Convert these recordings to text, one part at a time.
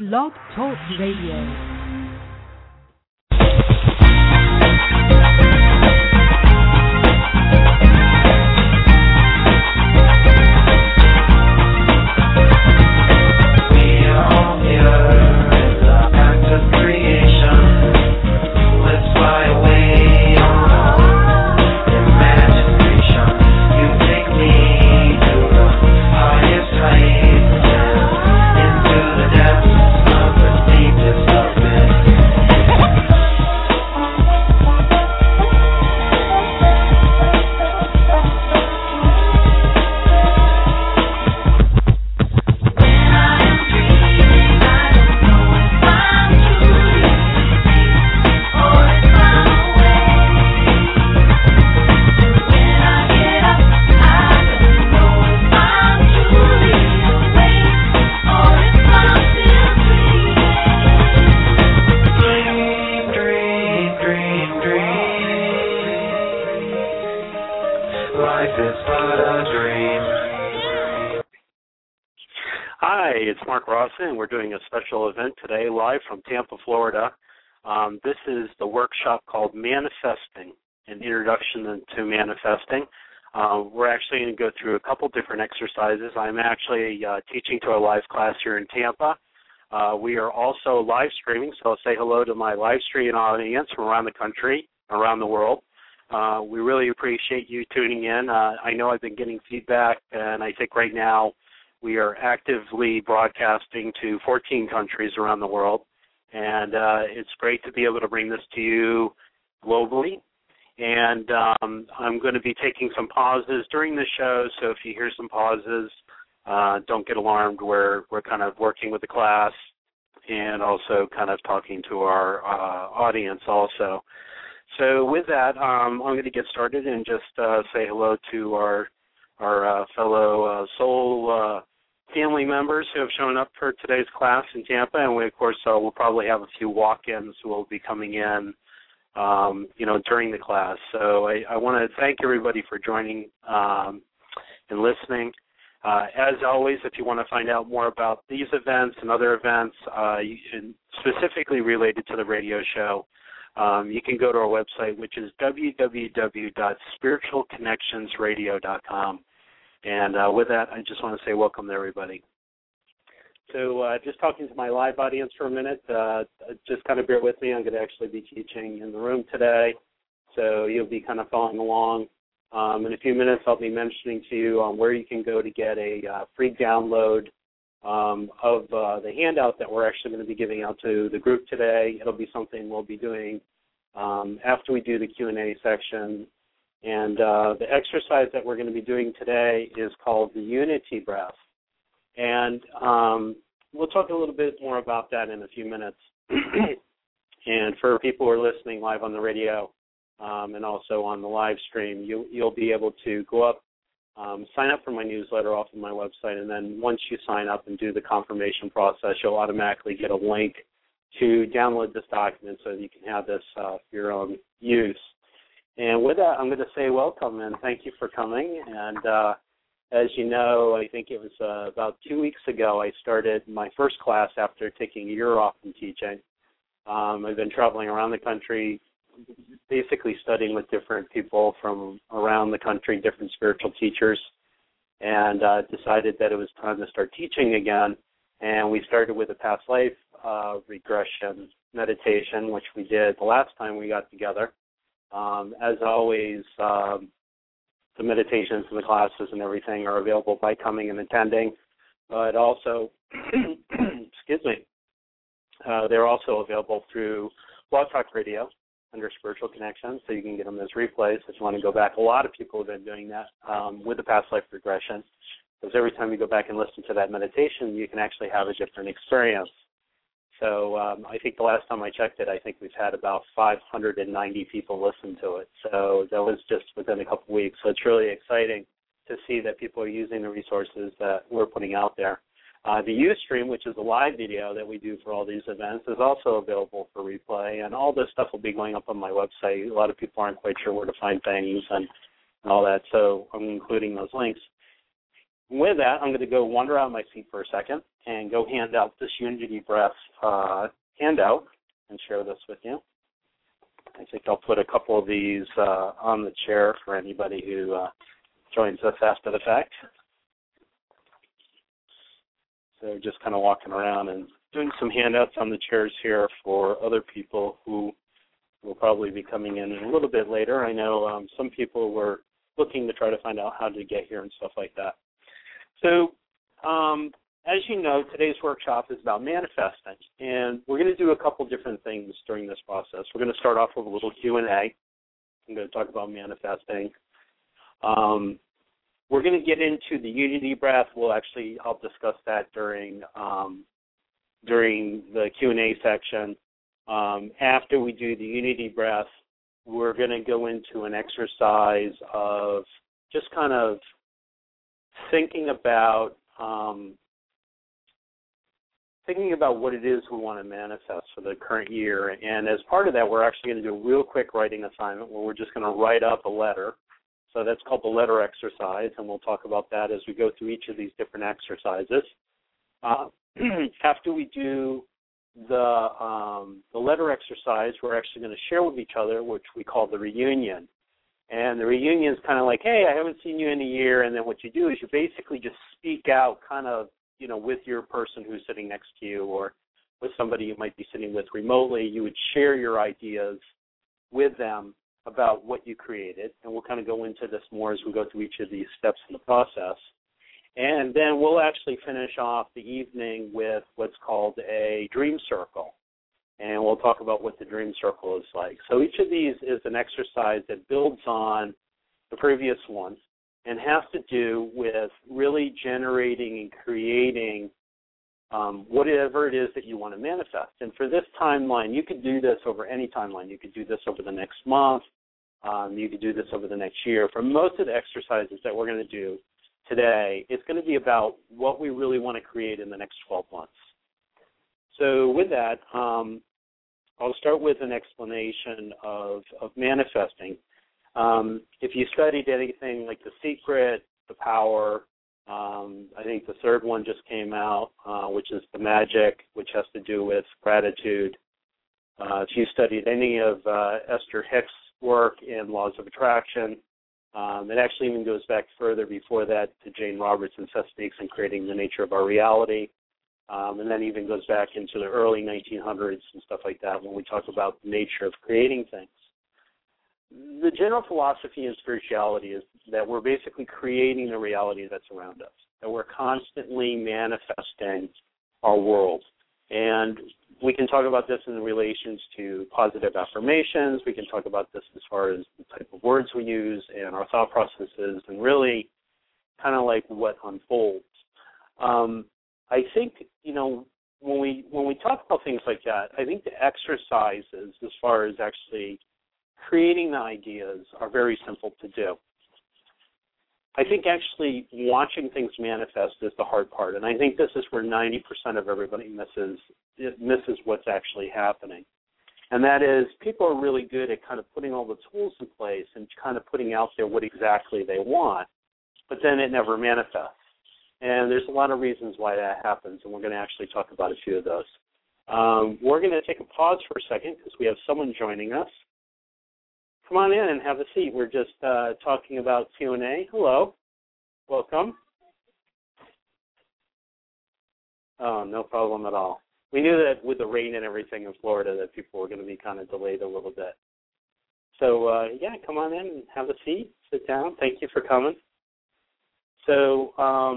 Blog Talk Radio. And we're doing a special event today live from Tampa, Florida. This is the workshop called Manifesting, an introduction to manifesting. We're actually going to go through a couple different exercises. I'm actually teaching to a live class here in Tampa. We are also live streaming, so I'll say hello to my live streaming audience from around the country, around the world. We really appreciate you tuning in. I know I've been getting feedback, and I think right now we are actively broadcasting to 14 countries around the world, and it's great to be able to bring this to you globally. And I'm going to be taking some pauses during the show, so if you hear some pauses, don't get alarmed. We're kind of working with the class and also kind of talking to our audience also. So with that, I'm going to get started and just say hello to our fellow soul family members who have shown up for today's class in Tampa, and we, of course, we'll probably have a few walk-ins who will be coming in, during the class. So I want to thank everybody for joining and listening. As always, if you want to find out more about these events and other events, specifically related to the radio show, you can go to our website, which is www.spiritualconnectionsradio.com. And with that, I just want to say welcome to everybody. So just talking to my live audience for a minute, just kind of bear with me. I'm going to actually be teaching in the room today, so you'll be kind of following along. In a few minutes, I'll be mentioning to you where you can go to get a free download of the handout that we're actually going to be giving out to the group today. It'll be something we'll be doing after we do the Q&A section. And the exercise that we're going to be doing today is called the Unity Breath. And we'll talk a little bit more about that in a few minutes. And for people who are listening live on the radio and also on the live stream, you'll be able to go up, sign up for my newsletter off of my website, and then once you sign up and do the confirmation process, you'll automatically get a link to download this document so that you can have this for your own use. And with that, I'm going to say welcome and thank you for coming. And as you know, I think it was about 2 weeks ago I started my first class after taking a year off from teaching. I've been traveling around the country, basically studying with different people from around the country, different spiritual teachers, and decided that it was time to start teaching again. And we started with a past life regression meditation, which we did the last time we got together. As always, the meditations and the classes and everything are available by coming and attending, but also, they're also available through Blog Talk Radio under Spiritual Connections, so you can get them as replays if you want to go back. A lot of people have been doing that with the past life regression, because every time you go back and listen to that meditation, you can actually have a different experience. So I think the last time I checked it, I think we've had about 590 people listen to it. So that was just within a couple of weeks. So it's really exciting to see that people are using the resources that we're putting out there. The Ustream, which is a live video that we do for all these events, is also available for replay. And all this stuff will be going up on my website. A lot of people aren't quite sure where to find things and all that. So I'm including those links. with that, I'm going to go wander out of my seat for a second and go hand out this Unity Breath handout and share this with you. I think I'll put a couple of these on the chair for anybody who joins us after the fact. So just kind of walking around and doing some handouts on the chairs here for other people who will probably be coming in a little bit later. I know some people were looking to try to find out how to get here and stuff like that. So as you know, today's workshop is about manifesting, and we're going to do a couple different things during this process. We're going to start off with a little Q&A. I'm going to talk about manifesting. We're going to get into the Unity Breath. I'll discuss that during the Q&A section. After we do the Unity Breath, we're going to go into an exercise of just kind of thinking about what it is we want to manifest for the current year. And as part of that, we're actually going to do a real quick writing assignment where we're just going to write up a letter. So that's called the letter exercise, and we'll talk about that as we go through each of these different exercises. After we do the letter exercise, we're actually going to share with each other, which we call the reunion. And the reunion is kind of like, hey, I haven't seen you in a year, and then what you do is you basically just speak out kind of, with your person who's sitting next to you or with somebody you might be sitting with remotely. You would share your ideas with them about what you created, and we'll kind of go into this more as we go through each of these steps in the process. And then we'll actually finish off the evening with what's called a dream circle, and we'll talk about what the dream circle is like. So each of these is an exercise that builds on the previous one and has to do with really generating and creating whatever it is that you want to manifest. And for this timeline, you could do this over any timeline. You could do this over the next month. You could do this over the next year. For most of the exercises that we're going to do today, it's going to be about what we really want to create in the next 12 months. So with that, I'll start with an explanation of manifesting. If you studied anything like The Secret, The Power, I think the third one just came out, which is The Magic, which has to do with gratitude. If you studied any of Esther Hicks' work in Laws of Attraction, it actually even goes back further before that to Jane Robertson's techniques in creating the nature of our reality. And then even goes back into the early 1900s and stuff like that when we talk about the nature of creating things. The general philosophy in spirituality is that we're basically creating the reality that's around us, that we're constantly manifesting our world. And we can talk about this in relations to positive affirmations. We can talk about this as far as the type of words we use and our thought processes and really kind of like what unfolds. I think, when we talk about things like that, I think the exercises as far as actually creating the ideas are very simple to do. I think actually watching things manifest is the hard part, and I think this is where 90% of everybody misses what's actually happening. And that is people are really good at kind of putting all the tools in place and kind of putting out there what exactly they want, but then it never manifests. And there's a lot of reasons why that happens, and we're going to actually talk about a few of those. We're going to take a pause for a second because we have someone joining us. Come on in and have a seat. We're just talking about Q&A. Hello. Welcome. Oh, no problem at all. We knew that with the rain and everything in Florida that people were going to be kind of delayed a little bit. So, come on in and have a seat. Sit down. Thank you for coming. So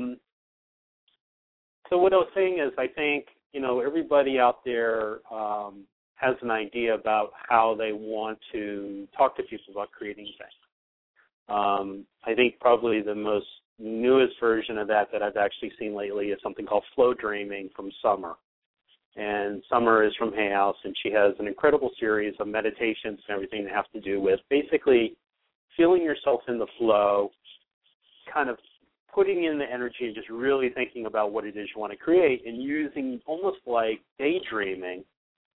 what I was saying is I think, everybody out there has an idea about how they want to talk to people about creating things. I think probably the most newest version of that I've actually seen lately is something called Flow Dreaming from Summer. And Summer is from Hay House, and she has an incredible series of meditations and everything that have to do with basically feeling yourself in the flow, kind of putting in the energy and just really thinking about what it is you want to create and using almost like daydreaming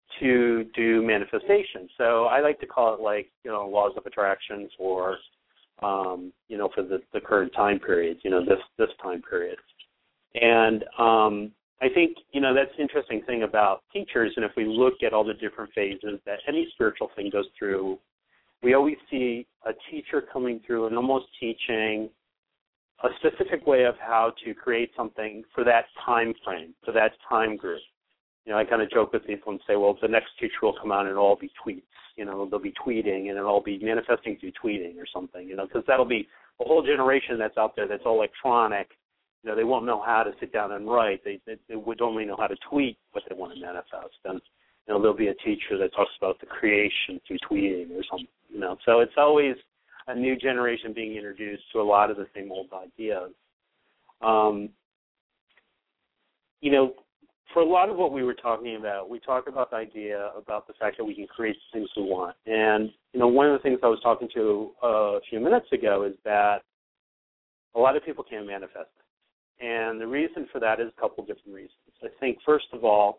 to do manifestation. So I like to call it like, laws of attractions or for the current time period, this time period. And I think, that's the interesting thing about teachers, and if we look at all the different phases that any spiritual thing goes through, we always see a teacher coming through and almost teaching a specific way of how to create something for that time frame, for that time group. I kind of joke with people and say, well, the next teacher will come out and it'll all be tweets. They'll be tweeting and it'll all be manifesting through tweeting or something, because that'll be a whole generation that's out there that's all electronic. They won't know how to sit down and write. They would only know how to tweet what they want to manifest. And, there'll be a teacher that talks about the creation through tweeting or something, So it's always a new generation being introduced to a lot of the same old ideas. For a lot of what we were talking about, we talked about the idea about the fact that we can create things we want. And, one of the things I was talking to a few minutes ago is that a lot of people can't manifest it. And the reason for that is a couple different reasons. I think, first of all,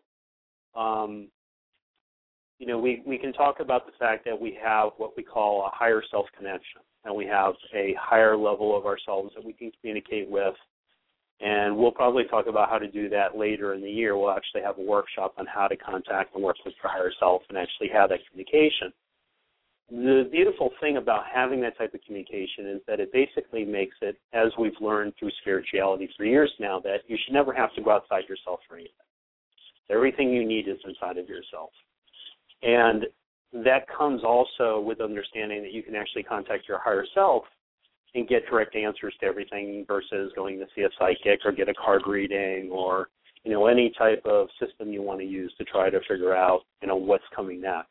we can talk about the fact that we have what we call a higher self connection, and we have a higher level of ourselves that we can communicate with. And we'll probably talk about how to do that later in the year. We'll actually have a workshop on how to contact and work with your higher self and actually have that communication. The beautiful thing about having that type of communication is that it basically makes it, as we've learned through spirituality for years now, that you should never have to go outside yourself for anything. Everything you need is inside of yourself. And that comes also with understanding that you can actually contact your higher self and get direct answers to everything versus going to see a psychic or get a card reading or, any type of system you want to use to try to figure out, what's coming next.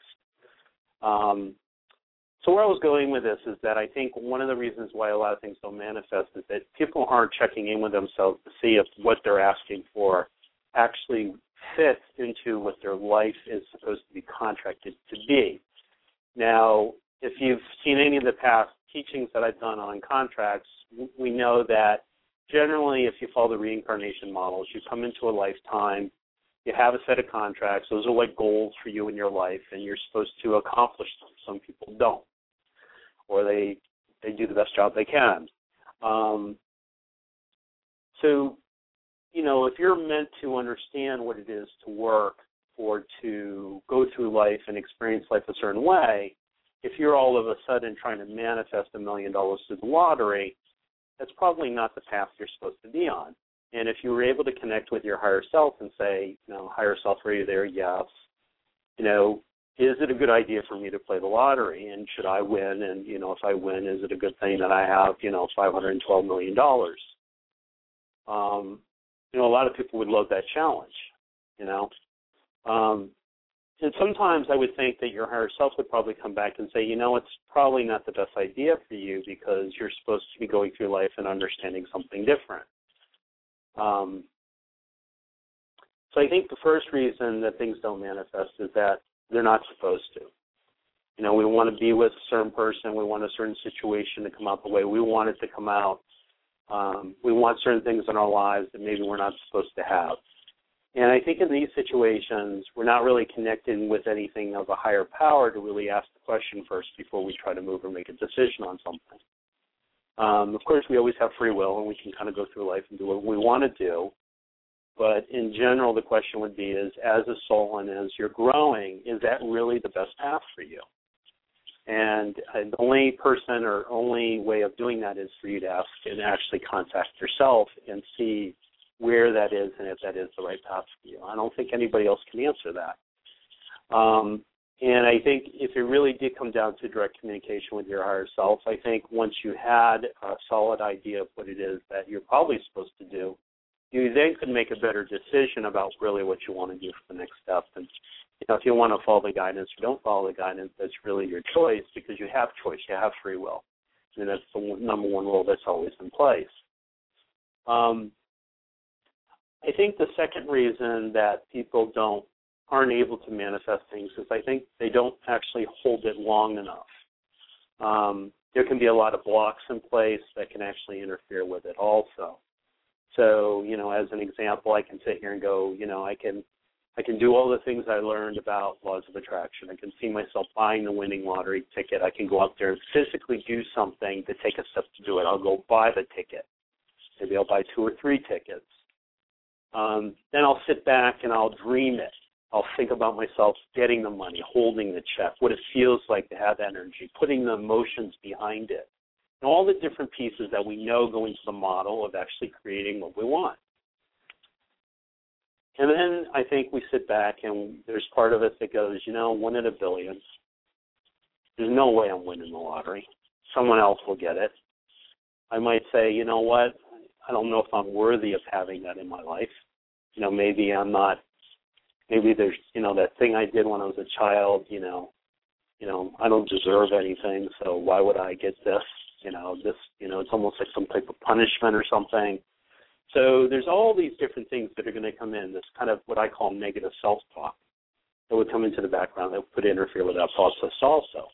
So where I was going with this is that I think one of the reasons why a lot of things don't manifest is that people aren't checking in with themselves to see if what they're asking for actually fits into what their life is supposed to be contracted to be. Now, if you've seen any of the past teachings that I've done on contracts, we know that generally if you follow the reincarnation models, you come into a lifetime, you have a set of contracts, those are like goals for you in your life, and you're supposed to accomplish them. Some people don't, or they do the best job they can. So, if you're meant to understand what it is to work or to go through life and experience life a certain way, if you're all of a sudden trying to manifest $1 million through the lottery, that's probably not the path you're supposed to be on. And if you were able to connect with your higher self and say, higher self, are you there? Yes. Is it a good idea for me to play the lottery? And should I win? And, if I win, is it a good thing that I have, $512 million? A lot of people would love that challenge, And sometimes I would think that your higher self would probably come back and say, it's probably not the best idea for you because you're supposed to be going through life and understanding something different. So I think the first reason that things don't manifest is that they're not supposed to. We want to be with a certain person. We want a certain situation to come out the way we want it to come out. We want certain things in our lives that maybe we're not supposed to have. And I think in these situations, we're not really connected with anything of a higher power to really ask the question first before we try to move or make a decision on something. Of course, we always have free will, and we can kind of go through life and do what we want to do. But in general, the question would be is, as a soul and as you're growing, is that really the best path for you? And the only person or only way of doing that is for you to ask and actually contact yourself and see where that is and if that is the right path for you. I don't think anybody else can answer that. And I think if it really did come down to direct communication with your higher self, I think once you had a solid idea of what it is that you're probably supposed to do, you then could make a better decision about really what you want to do for the next step. And if you want to follow the guidance or don't follow the guidance, that's really your choice because you have choice, you have free will. And that's the number one rule that's always in place. I think the second reason that people aren't able to manifest things is I think they don't actually hold it long enough. There can be a lot of blocks in place that can actually interfere with it also. So, as an example, I can sit here and go, I can I can do all the things I learned about laws of attraction. I can see myself buying the winning lottery ticket. I can go out there and physically do something to take a step to do it. I'll go buy the ticket. Maybe I'll buy 2 or 3 tickets. Then I'll sit back and I'll dream it. I'll think about myself getting the money, holding the check, what it feels like to have energy, putting the emotions behind it, and all the different pieces that we know go into the model of actually creating what we want. And then I think we sit back and there's part of us that goes, 1 in a billion. There's no way I'm winning the lottery. Someone else will get it. I might say, you know what, I don't know if I'm worthy of having that in my life. Maybe I'm not. Maybe there's, that thing I did when I was a child, I don't deserve anything, so why would I get this? It's almost like some type of punishment or something. So there's all these different things that are going to come in, this kind of what I call negative self-talk that would come into the background that would interfere with that process also.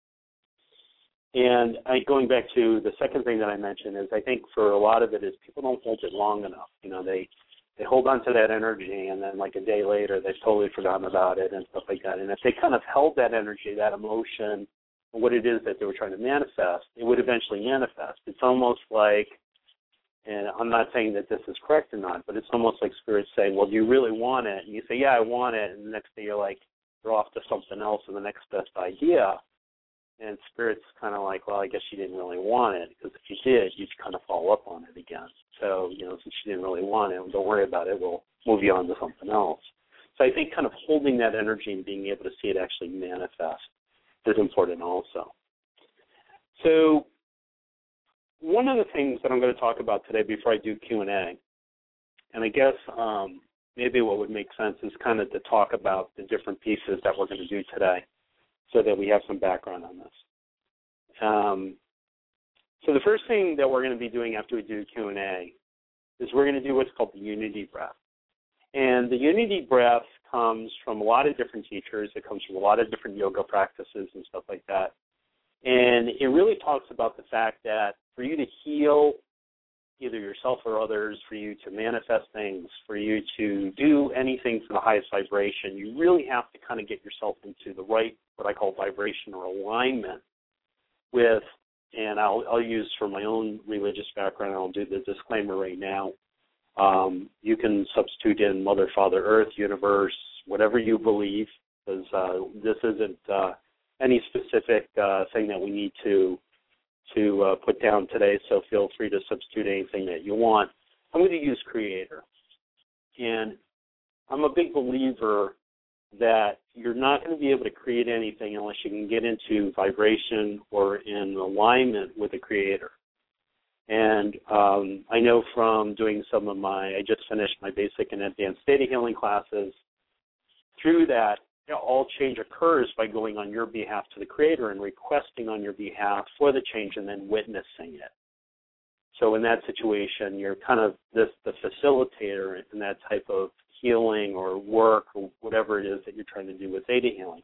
And going back to the second thing that I mentioned is I think for a lot of it is people don't hold it long enough. They hold on to that energy, and then like a day later they've totally forgotten about it and stuff like that. And if they kind of held that energy, that emotion, what it is that they were trying to manifest, it would eventually manifest. It's almost like, and I'm not saying that this is correct or not, but it's almost like Spirit's saying, well, do you really want it? And you say, yeah, I want it. And the next day you're off to something else and the next best idea. And Spirit's kind of like, well, I guess you didn't really want it, because if you did, you'd kind of follow up on it again. So, since you didn't really want it, don't worry about it. We'll move you on to something else. So I think kind of holding that energy and being able to see it actually manifest is important also. So one of the things that I'm going to talk about today before I do Q&A, and I guess maybe what would make sense is kind of to talk about the different pieces that we're going to do today so that we have some background on this. So the first thing that we're going to be doing after we do Q&A is we're going to do what's called the unity breath. And the unity breath comes from a lot of different teachers. It comes from a lot of different yoga practices and stuff like that. And it really talks about the fact that for you to heal either yourself or others, for you to manifest things, for you to do anything to the highest vibration, you really have to kind of get yourself into the right, what I call vibration or alignment with, and I'll use for my own religious background, I'll do the disclaimer right now. You can substitute in Mother, Father, Earth, Universe, whatever you believe, because this isn't any specific thing that we need to put down today, so feel free to substitute anything that you want. I'm going to use Creator. And I'm a big believer that you're not going to be able to create anything unless you can get into vibration or in alignment with the Creator. And I know from doing I just finished my basic and advanced theta healing classes. Through that, all change occurs by going on your behalf to the Creator and requesting on your behalf for the change and then witnessing it. So in that situation, you're kind of the facilitator in that type of healing or work or whatever it is that you're trying to do with theta healing.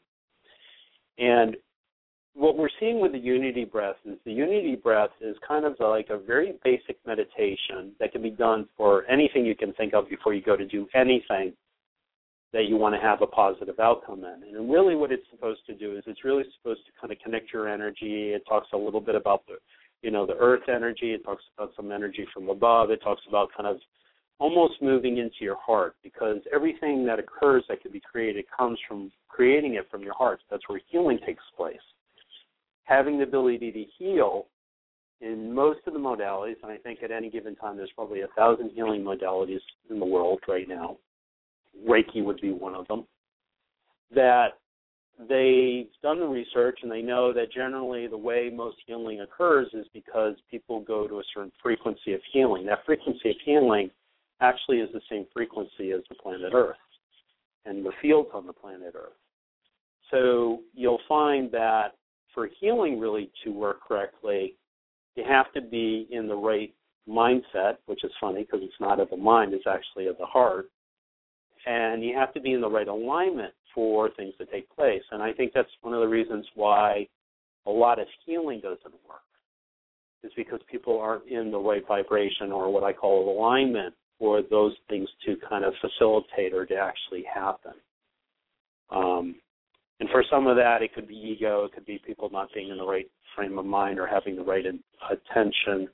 And what we're seeing with the unity breath is kind of like a very basic meditation that can be done for anything you can think of before you go to do anything that you want to have a positive outcome in. And really what it's supposed to do is it's really supposed to kind of connect your energy. It talks a little bit about the earth energy. It talks about some energy from above. It talks about kind of almost moving into your heart, because everything that occurs that can be created comes from creating it from your heart. That's where healing takes place. Having the ability to heal in most of the modalities, and I think at any given time there's probably 1,000 healing modalities in the world right now. Reiki would be one of them, that they've done the research and they know that generally the way most healing occurs is because people go to a certain frequency of healing. That frequency of healing actually is the same frequency as the planet Earth and the fields on the planet Earth. So you'll find that for healing really to work correctly, you have to be in the right mindset, which is funny because it's not of the mind, it's actually of the heart. And you have to be in the right alignment for things to take place. And I think that's one of the reasons why a lot of healing doesn't work, is because people aren't in the right vibration or what I call alignment for those things to kind of facilitate or to actually happen. And for some of that, it could be ego. It could be people not being in the right frame of mind or having the right attention.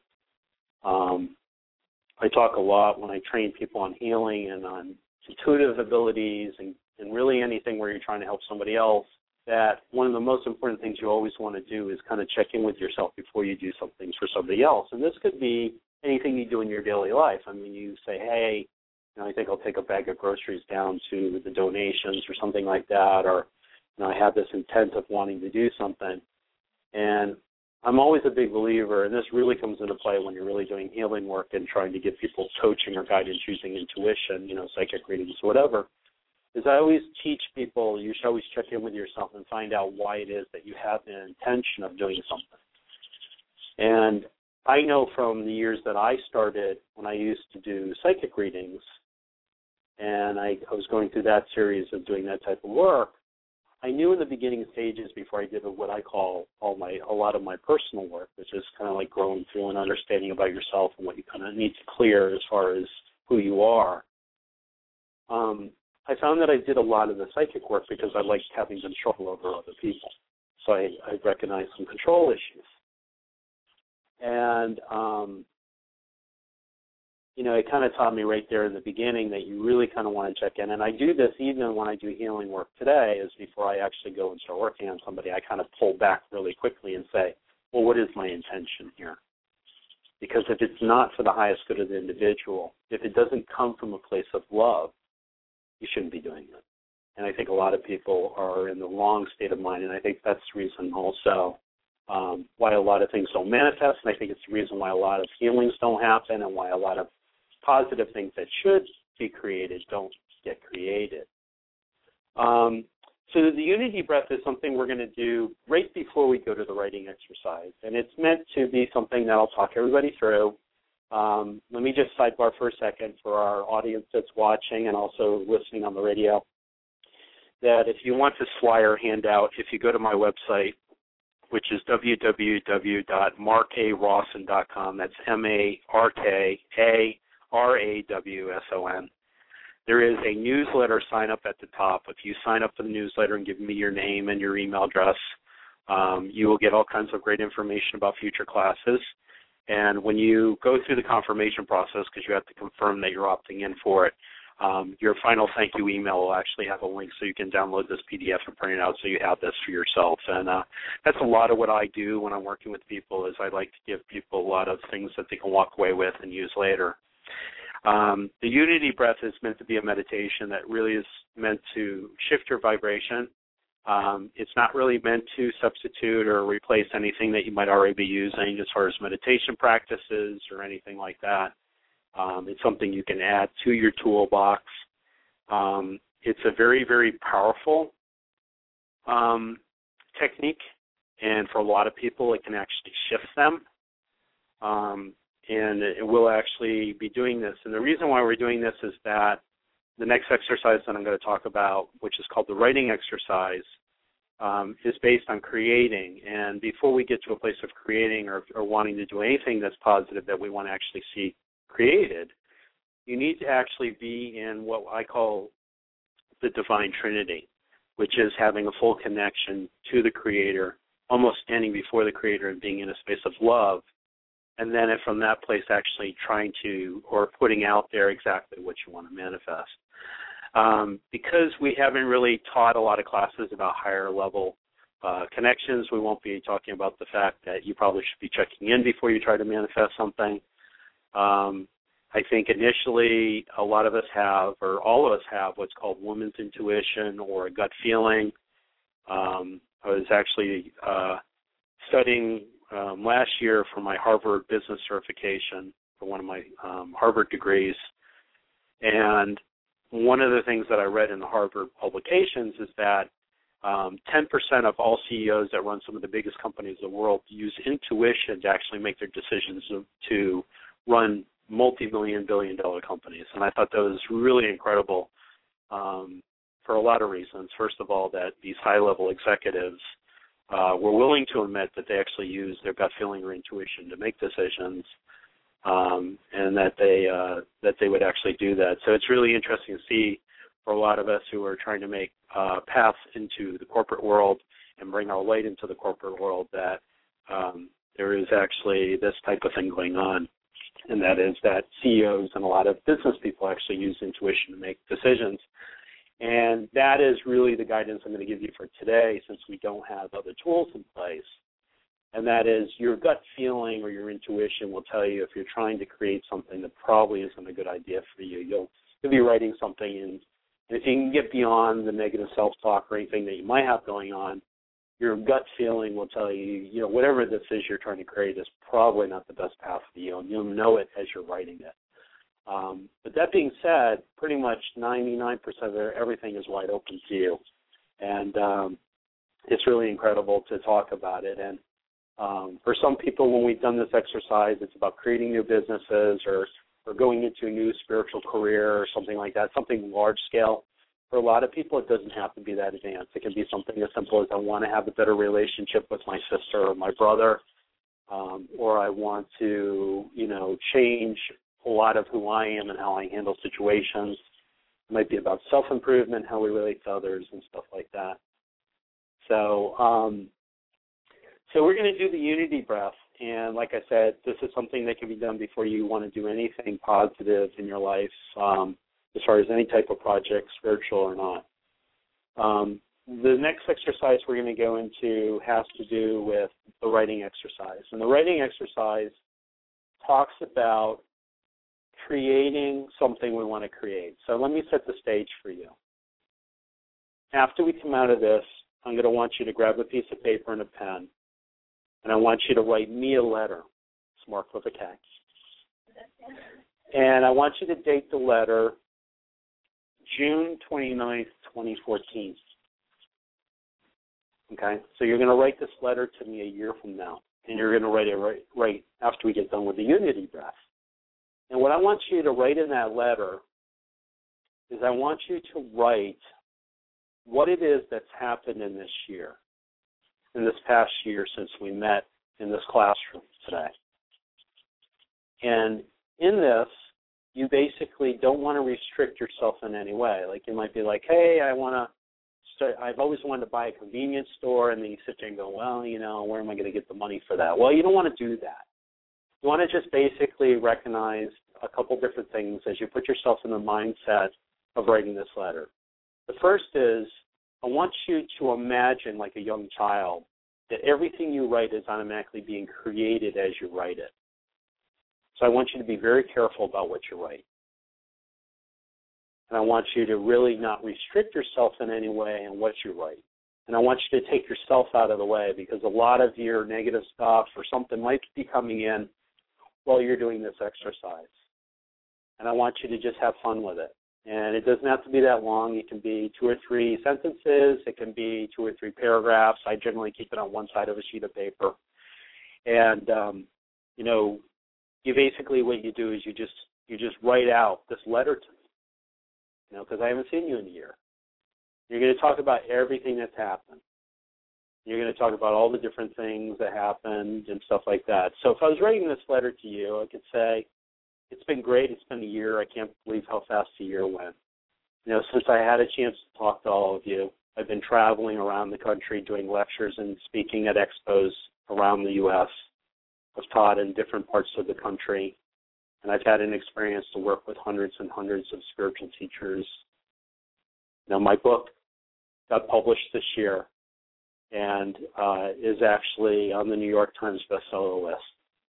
I talk a lot when I train people on healing and on intuitive abilities and really anything where you're trying to help somebody else, that one of the most important things you always want to do is kind of check in with yourself before you do some things for somebody else. And this could be anything you do in your daily life. I mean, you say, hey, I think I'll take a bag of groceries down to the donations or something like that, or I have this intent of wanting to do something. And I'm always a big believer, and this really comes into play when you're really doing healing work and trying to give people coaching or guidance using intuition, psychic readings, whatever, is I always teach people you should always check in with yourself and find out why it is that you have the intention of doing something. And I know from the years that I started when I used to do psychic readings, and I was going through that series of doing that type of work, I knew in the beginning stages before I did what I call a lot of my personal work, which is kind of like growing through and understanding about yourself and what you kind of need to clear as far as who you are. I found that I did a lot of the psychic work because I liked having control over other people. So I recognized some control issues. And, it kind of taught me right there in the beginning that you really kind of want to check in. And I do this even when I do healing work today, is before I actually go and start working on somebody, I kind of pull back really quickly and say, well, what is my intention here? Because if it's not for the highest good of the individual, if it doesn't come from a place of love, you shouldn't be doing it. And I think a lot of people are in the wrong state of mind, and I think that's the reason also why a lot of things don't manifest, and I think it's the reason why a lot of healings don't happen and why a lot of positive things that should be created don't get created. So the unity breath is something we're going to do right before we go to the writing exercise, and it's meant to be something that I'll talk everybody through. Let me just sidebar for a second for our audience that's watching and also listening on the radio, that if you want this flyer handout, if you go to my website, which is www.markawrosson.com, that's MarkARAWSON. There is a newsletter sign up at the top. If you sign up for the newsletter and give me your name and your email address, you will get all kinds of great information about future classes. And when you go through the confirmation process, because you have to confirm that you're opting in for it, your final thank you email will actually have a link so you can download this PDF and print it out so you have this for yourself. And that's a lot of what I do when I'm working with people, is I like to give people a lot of things that they can walk away with and use later. The unity breath is meant to be a meditation that really is meant to shift your vibration. It's not really meant to substitute or replace anything that you might already be using as far as meditation practices or anything like that. It's something you can add to your toolbox. It's a very, very powerful technique, and for a lot of people it can actually shift them. And it will actually be doing this. And the reason why we're doing this is that the next exercise that I'm going to talk about, which is called the writing exercise, is based on creating. And before we get to a place of creating or wanting to do anything that's positive that we want to actually see created, you need to actually be in what I call the divine trinity, which is having a full connection to the Creator, almost standing before the Creator and being in a space of love, and then from that place actually trying to, or putting out there exactly what you want to manifest. Because we haven't really taught a lot of classes about higher level connections, we won't be talking about the fact that you probably should be checking in before you try to manifest something. I think initially a lot of us have, or all of us have, what's called woman's intuition or a gut feeling. I was actually studying last year for my Harvard business certification for one of my Harvard degrees. And one of the things that I read in the Harvard publications is that 10% of all CEOs that run some of the biggest companies in the world use intuition to actually make their decisions to run multi-million, billion-dollar companies. And I thought that was really incredible for a lot of reasons. First of all, that these high-level executives were willing to admit that they actually use their gut feeling or intuition to make decisions. and that they would actually do that. So it's really interesting to see for a lot of us who are trying to make paths into the corporate world and bring our light into the corporate world that there is actually this type of thing going on, and that is that CEOs and a lot of business people actually use intuition to make decisions. And that is really the guidance I'm going to give you for today, since we don't have other tools in place. And that is your gut feeling or your intuition will tell you if you're trying to create something that probably isn't a good idea for you. You'll be writing something, and if you can get beyond the negative self-talk or anything that you might have going on, your gut feeling will tell you, whatever this is you're trying to create is probably not the best path for you, and you'll know it as you're writing it. But that being said, pretty much 99% of everything is wide open to you, and it's really incredible to talk about it. And for some people, when we've done this exercise, it's about creating new businesses or going into a new spiritual career or something like that, something large scale. For a lot of people, it doesn't have to be that advanced. It can be something as simple as I want to have a better relationship with my sister or my brother, or I want to, change a lot of who I am and how I handle situations. It might be about self-improvement, how we relate to others, and stuff like that. So we're going to do the unity breath. And like I said, this is something that can be done before you want to do anything positive in your life, as far as any type of project, spiritual or not. The next exercise we're going to go into has to do with the writing exercise. And the writing exercise talks about creating something we want to create. So let me set the stage for you. After we come out of this, I'm going to want you to grab a piece of paper and a pen, and I want you to write me a letter. It's marked with a K. And I want you to date the letter June 29th, 2014. Okay? So you're going to write this letter to me a year from now, and you're going to write it right after we get done with the unity breath. And what I want you to write in that letter is I want you to write what it is that's happened in this year, in this past year since we met in this classroom today. And in this, you basically don't want to restrict yourself in any way. Like you might be like, hey, I've always wanted to buy a convenience store, and then you sit there and go, well, where am I going to get the money for that? Well, you don't want to do that. You want to just basically recognize a couple different things as you put yourself in the mindset of writing this letter. The first is I want you to imagine, like a young child, that everything you write is automatically being created as you write it. So I want you to be very careful about what you write. And I want you to really not restrict yourself in any way in what you write. And I want you to take yourself out of the way, because a lot of your negative stuff or something might be coming in while you're doing this exercise. And I want you to just have fun with it. And it doesn't have to be that long. It can be 2 or 3 sentences. It can be 2 or 3 paragraphs. I generally keep it on one side of a sheet of paper. And, you basically what you do is you just write out this letter to me, because I haven't seen you in a year. You're going to talk about everything that's happened. You're going to talk about all the different things that happened and stuff like that. So if I was writing this letter to you, I could say, it's been great. It's been a year. I can't believe how fast a year went. Since I had a chance to talk to all of you, I've been traveling around the country doing lectures and speaking at expos around the U.S. I've taught in different parts of the country, and I've had an experience to work with hundreds and hundreds of spiritual teachers. My book got published this year and is actually on the New York Times bestseller list.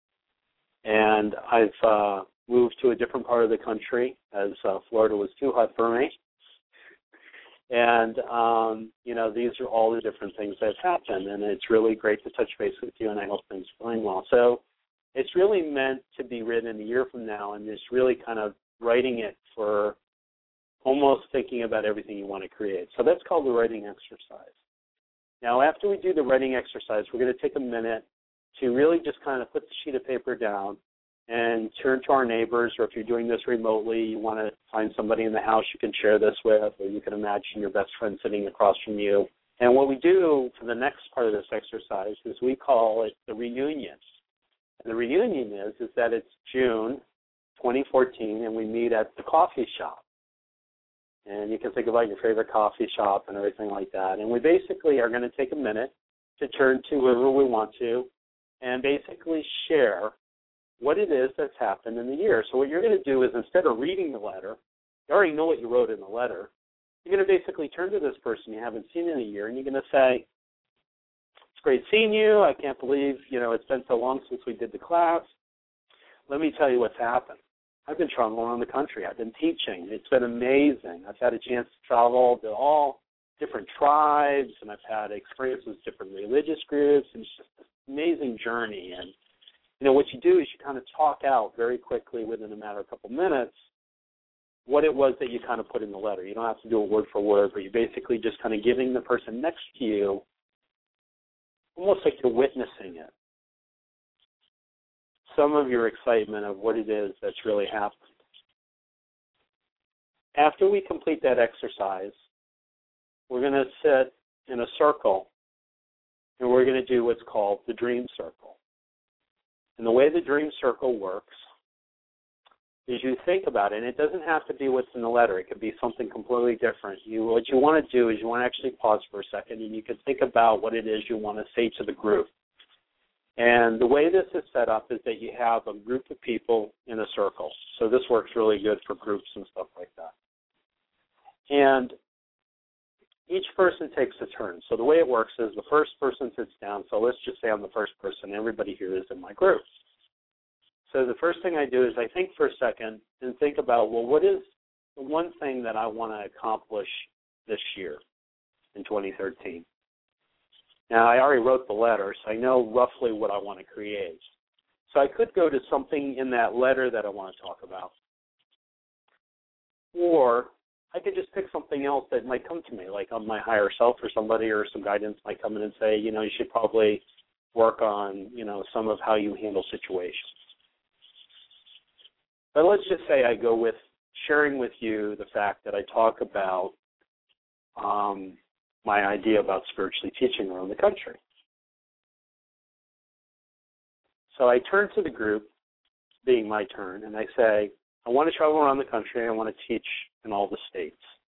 And I've moved to a different part of the country as Florida was too hot for me. And, these are all the different things that have happened, and it's really great to touch base with you, and I hope things are going well. So it's really meant to be written a year from now, and it's really kind of writing it for almost thinking about everything you want to create. So that's called the writing exercise. Now, after we do the writing exercise, we're going to take a minute to really just kind of put the sheet of paper down and turn to our neighbors, or if you're doing this remotely, you want to find somebody in the house you can share this with, or you can imagine your best friend sitting across from you. And what we do for the next part of this exercise is we call it the reunion. And the reunion is that it's June 2014, and we meet at the coffee shop. And you can think about your favorite coffee shop and everything like that. And we basically are going to take a minute to turn to whoever we want to and basically share what it is that's happened in the year. So what you're going to do is, instead of reading the letter, you already know what you wrote in the letter, you're going to basically turn to this person you haven't seen in a year, and you're going to say, it's great seeing you. I can't believe, it's been so long since we did the class. Let me tell you what's happened. I've been traveling around the country. I've been teaching. It's been amazing. I've had a chance to travel to all different tribes, and I've had experiences with different religious groups, and it's just an amazing journey. And, what you do is you kind of talk out very quickly within a matter of a couple minutes what it was that you kind of put in the letter. You don't have to do it word for word, but you're basically just kind of giving the person next to you almost like you're witnessing it, some of your excitement of what it is that's really happened. After we complete that exercise, we're going to sit in a circle, and we're going to do what's called the dream circle. And the way the dream circle works is you think about it, and it doesn't have to be what's in the letter. It could be something completely different. What you want to do is you want to actually pause for a second, and you can think about what it is you want to say to the group. And the way this is set up is that you have a group of people in a circle. So this works really good for groups and stuff like that. And each person takes a turn. So the way it works is the first person sits down. So let's just say I'm the first person. Everybody here is in my group. So the first thing I do is I think for a second and think about, well, what is the one thing that I want to accomplish this year in 2013? Now, I already wrote the letter, so I know roughly what I want to create. So I could go to something in that letter that I want to talk about. Or I could just pick something else that might come to me, like on my higher self or somebody, or some guidance might come in and say, you should probably work on, some of how you handle situations. But let's just say I go with sharing with you the fact that I talk about my idea about spiritually teaching around the country. So I turn to the group, being my turn, and I say, I want to travel around the country, and I want to teach in all the states.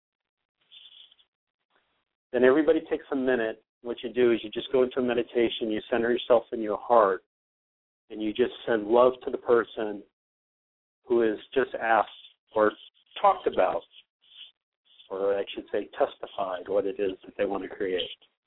Then everybody takes a minute. What you do is you just go into a meditation, you center yourself in your heart, and you just send love to the person who is just asked or talked about, or I should say testified, what it is that they want to create.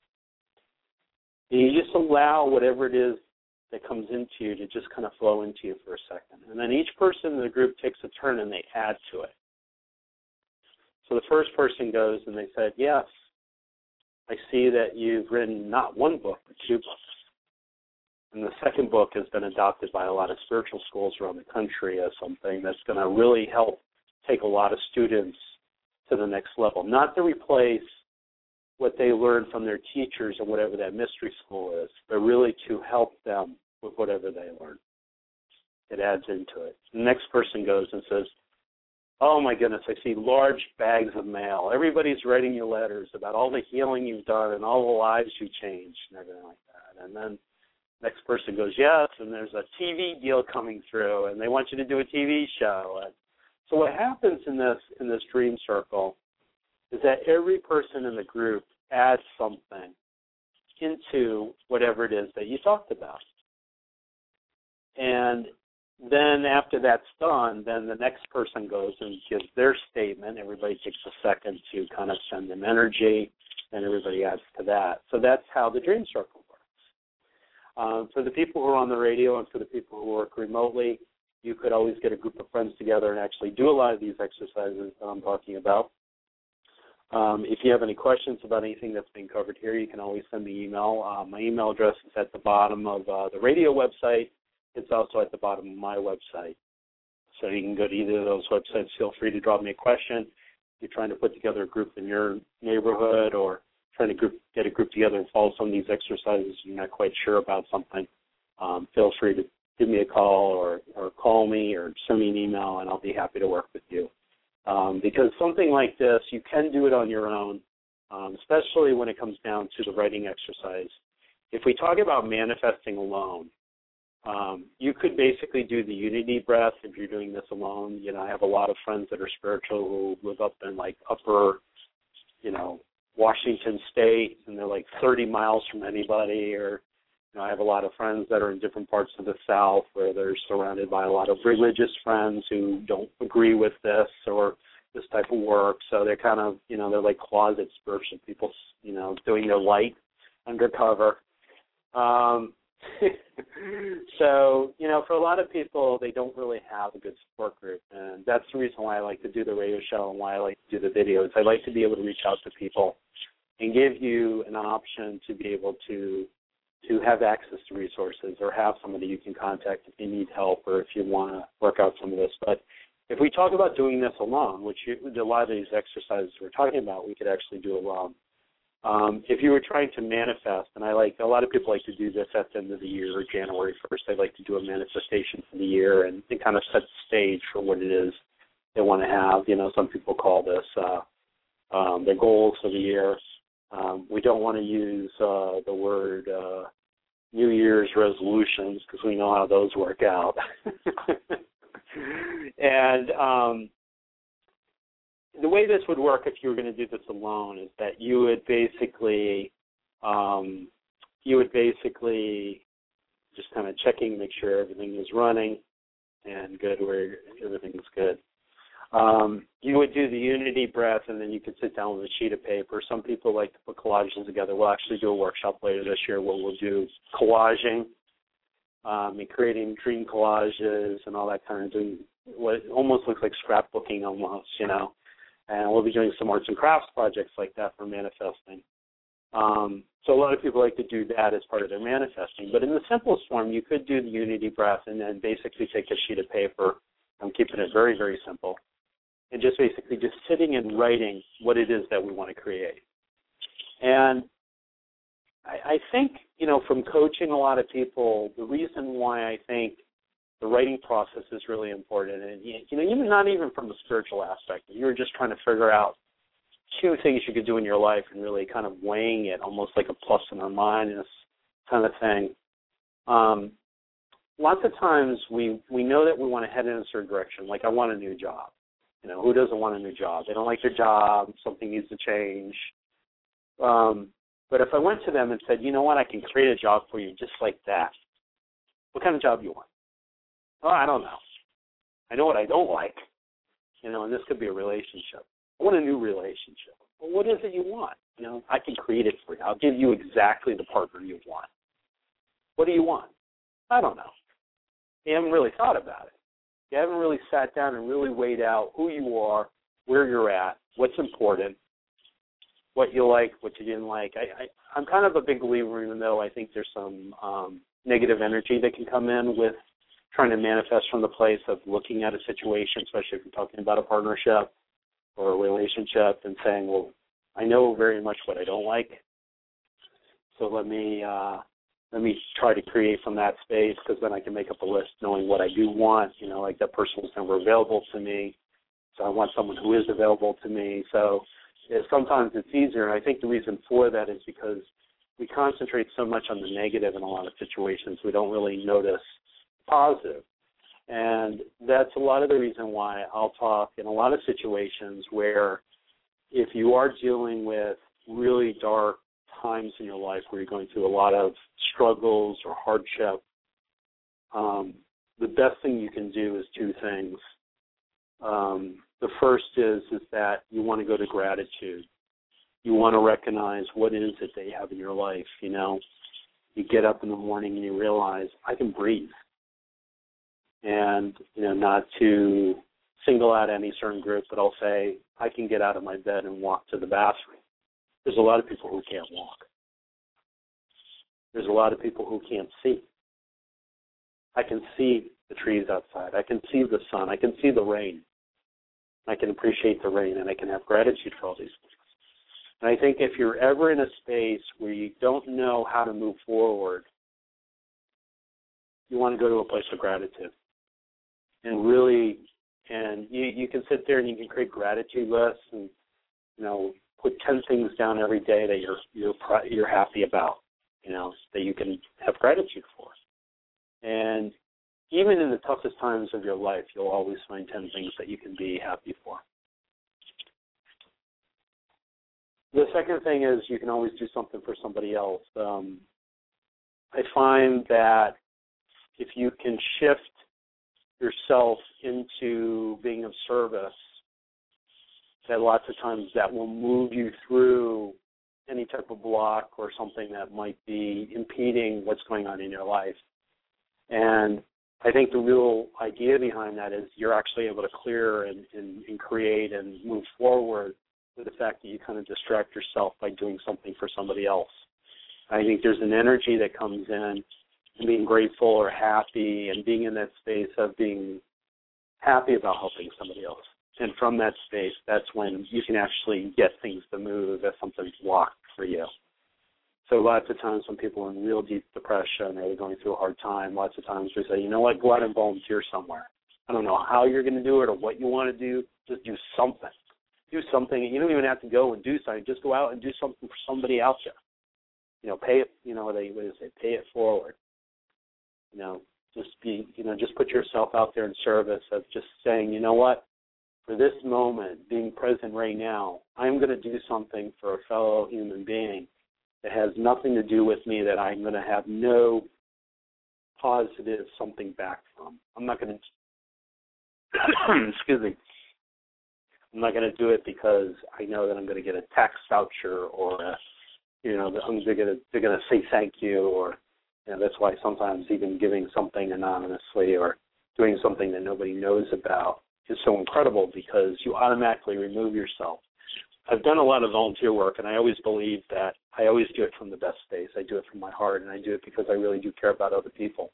And you just allow whatever it is that comes into you to just kind of flow into you for a second. And then each person in the group takes a turn and they add to it. So the first person goes and they said, yes, I see that you've written not one book, but 2 books. And the second book has been adopted by a lot of spiritual schools around the country as something that's going to really help take a lot of students to the next level. Not to replace what they learned from their teachers and whatever that mystery school is, but really to help them with whatever they learn. It adds into it. The next person goes and says, oh my goodness, I see large bags of mail. Everybody's writing you letters about all the healing you've done and all the lives you changed and everything like that. And then next person goes, yes, and there's a TV deal coming through, and they want you to do a TV show. And so what happens in this dream circle is that every person in the group adds something into whatever it is that you talked about. And then after that's done, then the next person goes and gives their statement. Everybody takes a second to kind of send them energy, and everybody adds to that. So that's how the dream circle works. For the people who are on the radio and for the people who work remotely, you could always get a group of friends together and actually do a lot of these exercises that I'm talking about. If you have any questions about anything that's being covered here, you can always send me email. My email address is at the bottom of the radio website. It's also at the bottom of my website. So you can go to either of those websites. Feel free to drop me a question. If you're trying to put together a group in your neighborhood or trying to get a group together and follow some of these exercises and you're not quite sure about something, feel free to give me a call or call me or send me an email, and I'll be happy to work with you. Because something like this, you can do it on your own, especially when it comes down to the writing exercise. If we talk about manifesting alone, You could basically do the unity breath if you're doing this alone. I have a lot of friends that are spiritual who live up in like upper, Washington State, and they're like 30 miles from anybody. Or, I have a lot of friends that are in different parts of the South where they're surrounded by a lot of religious friends who don't agree with this or this type of work. So they're kind of, they're like closet spiritual people, doing their light undercover. So, for a lot of people, they don't really have a good support group, and that's the reason why I like to do the radio show and why I like to do the videos. I like to be able to reach out to people and give you an option to be able to have access to resources or have somebody you can contact if you need help or if you want to work out some of this. But if we talk about doing this alone, which a lot of these exercises we're talking about, we could actually do alone. If you were trying to manifest, and a lot of people like to do this at the end of the year or January 1st, they like to do a manifestation for the year and they kind of set the stage for what it is they want to have. Some people call this their goals for the year. We don't want to use the word New Year's resolutions because we know how those work out. And the way this would work if you were going to do this alone is that you would basically just kind of checking, make sure everything is running and good where everything's good. You would do the unity breath, and then you could sit down with a sheet of paper. Some people like to put collages together. We'll actually do a workshop later this year where we'll do collaging and creating dream collages and all that kind of doing what almost looks like scrapbooking almost, And we'll be doing some arts and crafts projects like that for manifesting. So a lot of people like to do that as part of their manifesting. But in the simplest form, you could do the unity breath and then basically take a sheet of paper. I'm keeping it very, very simple. And just basically just sitting and writing what it is that we want to create. And I think, from coaching a lot of people, the reason why I think the writing process is really important. And, even not even from the spiritual aspect. You're just trying to figure out 2 things you could do in your life and really kind of weighing it almost like a plus and a minus kind of thing. Lots of times we know that we want to head in a certain direction. Like, I want a new job. Who doesn't want a new job? They don't like their job. Something needs to change. But if I went to them and said, you know what, I can create a job for you just like that. What kind of job do you want? Oh, I don't know. I know what I don't like. And this could be a relationship. I want a new relationship. Well, what is it you want? I can create it for you. I'll give you exactly the partner you want. What do you want? I don't know. You haven't really thought about it. You haven't really sat down and really weighed out who you are, where you're at, what's important, what you like, what you didn't like. I'm kind of a big believer, even though I think there's some negative energy that can come in with trying to manifest from the place of looking at a situation, especially if you're talking about a partnership or a relationship, and saying, well, I know very much what I don't like, so let me try to create from that space, because then I can make up a list knowing what I do want. Like that person was never available to me, so I want someone who is available to me. So sometimes it's easier, and I think the reason for that is because we concentrate so much on the negative in a lot of situations, we don't really notice positive. And that's a lot of the reason why I'll talk in a lot of situations where if you are dealing with really dark times in your life where you're going through a lot of struggles or hardship, the best thing you can do is 2 things. The first is that you want to go to gratitude. You want to recognize what is it that you have in your life. You get up in the morning and you realize, I can breathe. And, not to single out any certain group, but I'll say, I can get out of my bed and walk to the bathroom. There's a lot of people who can't walk. There's a lot of people who can't see. I can see the trees outside. I can see the sun. I can see the rain. I can appreciate the rain, and I can have gratitude for all these things. And I think if you're ever in a space where you don't know how to move forward, you want to go to a place of gratitude. And really, you can sit there and you can create gratitude lists and, put 10 things down every day that you're happy about, that you can have gratitude for. And even in the toughest times of your life, you'll always find 10 things that you can be happy for. The second thing is you can always do something for somebody else. I find that if you can shift yourself into being of service, that lots of times that will move you through any type of block or something that might be impeding what's going on in your life. And I think the real idea behind that is you're actually able to clear and create and move forward with the fact that you kind of distract yourself by doing something for somebody else. I think there's an energy that comes in and being grateful or happy and being in that space of being happy about helping somebody else. And from that space, that's when you can actually get things to move if something's blocked for you. So lots of times when people are in real deep depression or they're going through a hard time, lots of times we say, you know what, go out and volunteer somewhere. I don't know how you're going to do it or what you want to do. Just do something. Do something. You don't even have to go and do something. Just go out and do something for somebody out there. You know, pay it, you know, what do they say? Pay it forward. You know, just put yourself out there in service of just saying, you know what, for this moment, being present right now, I'm going to do something for a fellow human being that has nothing to do with me that I'm going to have no positive something back from. I'm not going to, excuse me, I'm not going to do it because I know that I'm going to get a tax voucher or, they're going to say thank you, or that's why sometimes even giving something anonymously or doing something that nobody knows about is so incredible because you automatically remove yourself. I've done a lot of volunteer work, and I always believe that I always do it from the best space. I do it from my heart, and I do it because I really do care about other people.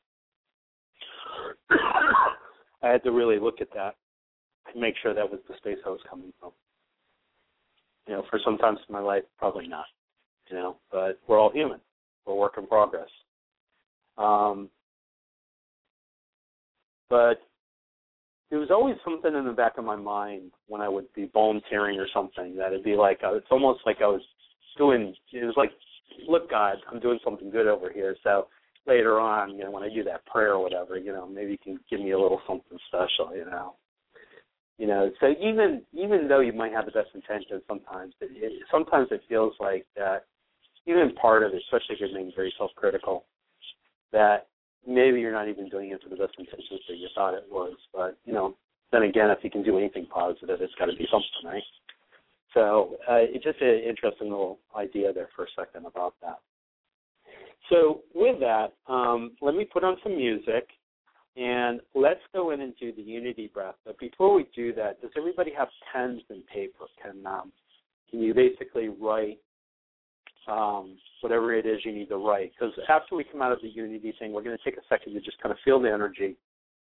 I had to really look at that and make sure that was the space I was coming from. For some times in my life, probably not, but we're all human. We're a work in progress. But there was always something in the back of my mind when I would be volunteering or something that it'd be like, it's almost like I was doing, it was like, look, God, I'm doing something good over here. So later on, when I do that prayer or whatever, maybe you can give me a little something special, So even though you might have the best intentions sometimes, sometimes it feels like that even part of it, especially if you're being very self-critical, that maybe you're not even doing it for the best intentions that you thought it was. But, then again, if you can do anything positive, it's got to be something, right? So it's just an interesting little idea there for a second about that. So with that, let me put on some music, and let's go in and do the unity breath. But before we do that, does everybody have pens and paper? Can you basically write whatever it is you need to write? Because after we come out of the unity thing, we're going to take a second to just kind of feel the energy.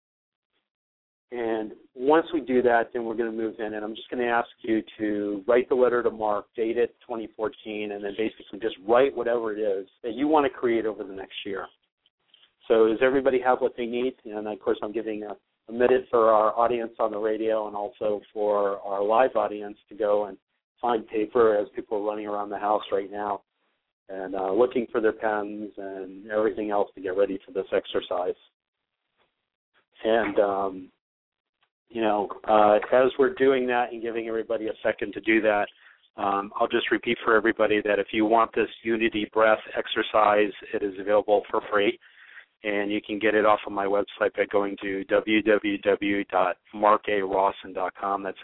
And once we do that, then we're going to move in, and I'm just going to ask you to write the letter to Mark, date it 2014, and then basically just write whatever it is that you want to create over the next year. So does everybody have what they need? And, of course, I'm giving a minute for our audience on the radio and also for our live audience to go and find paper as people are running around the house right now and looking for their pens and everything else to get ready for this exercise. And, as we're doing that and giving everybody a second to do that, I'll just repeat for everybody that if you want this unity breath exercise, it is available for free. And you can get it off of my website by going to www.markarawson.com. That's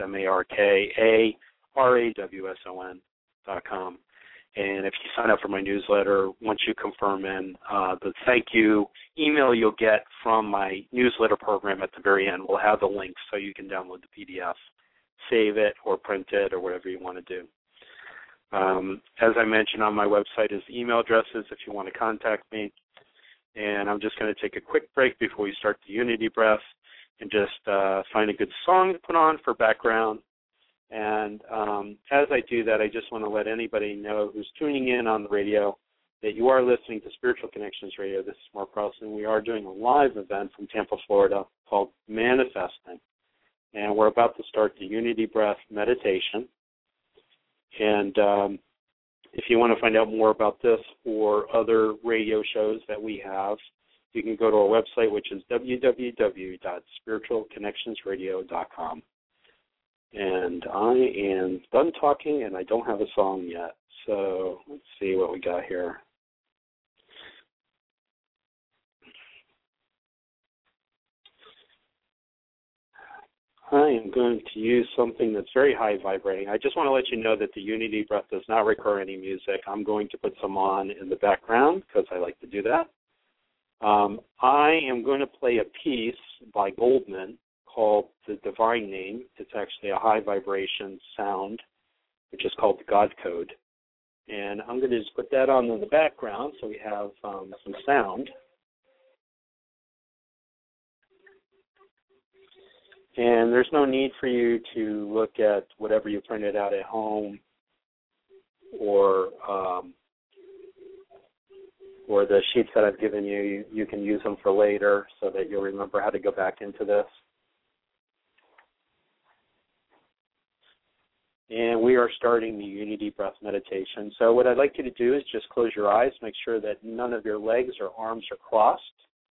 MarkArawson.com. And if you sign up for my newsletter, once you confirm in, the thank you email you'll get from my newsletter program at the very end will have the link so you can download the PDF, save it, or print it, or whatever you want to do. As I mentioned on my website is email addresses if you want to contact me. And I'm just going to take a quick break before we start the unity breath and just find a good song to put on for background. And as I do that, I just want to let anybody know who's tuning in on the radio that you are listening to Spiritual Connections Radio. This is Mark Carlson. We are doing a live event from Tampa, Florida called Manifesting. And we're about to start the Unity Breath meditation. And if you want to find out more about this or other radio shows that we have, you can go to our website, which is www.spiritualconnectionsradio.com. And I am done talking, and I don't have a song yet. So let's see what we got here. I am going to use something that's very high vibrating. I just want to let you know that the Unity Breath does not require any music. I'm going to put some on in the background because I like to do that. I am going to play a piece by Goldman called The Divine Name. It's actually a high vibration sound, which is called the God Code. And I'm going to just put that on in the background so we have some sound. And there's no need for you to look at whatever you printed out at home or the sheets that I've given you. You can use them for later so that you'll remember how to go back into this. And we are starting the Unity Breath meditation. So what I'd like you to do is just close your eyes, make sure that none of your legs or arms are crossed.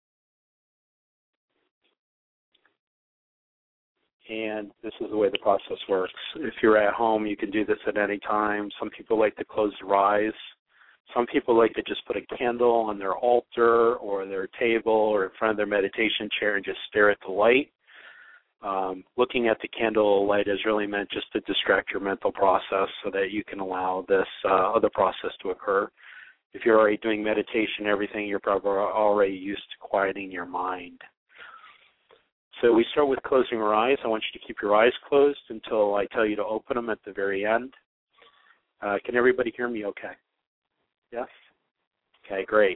And this is the way the process works. If you're at home, you can do this at any time. Some people like to close their eyes. Some people like to just put a candle on their altar or their table or in front of their meditation chair and just stare at the light. Looking at the candle light is really meant just to distract your mental process so that you can allow this other process to occur. If you're already doing meditation and everything, you're probably already used to quieting your mind. So we start with closing our eyes. I want you to keep your eyes closed until I tell you to open them at the very end. Can everybody hear me okay? Yes? Okay, great.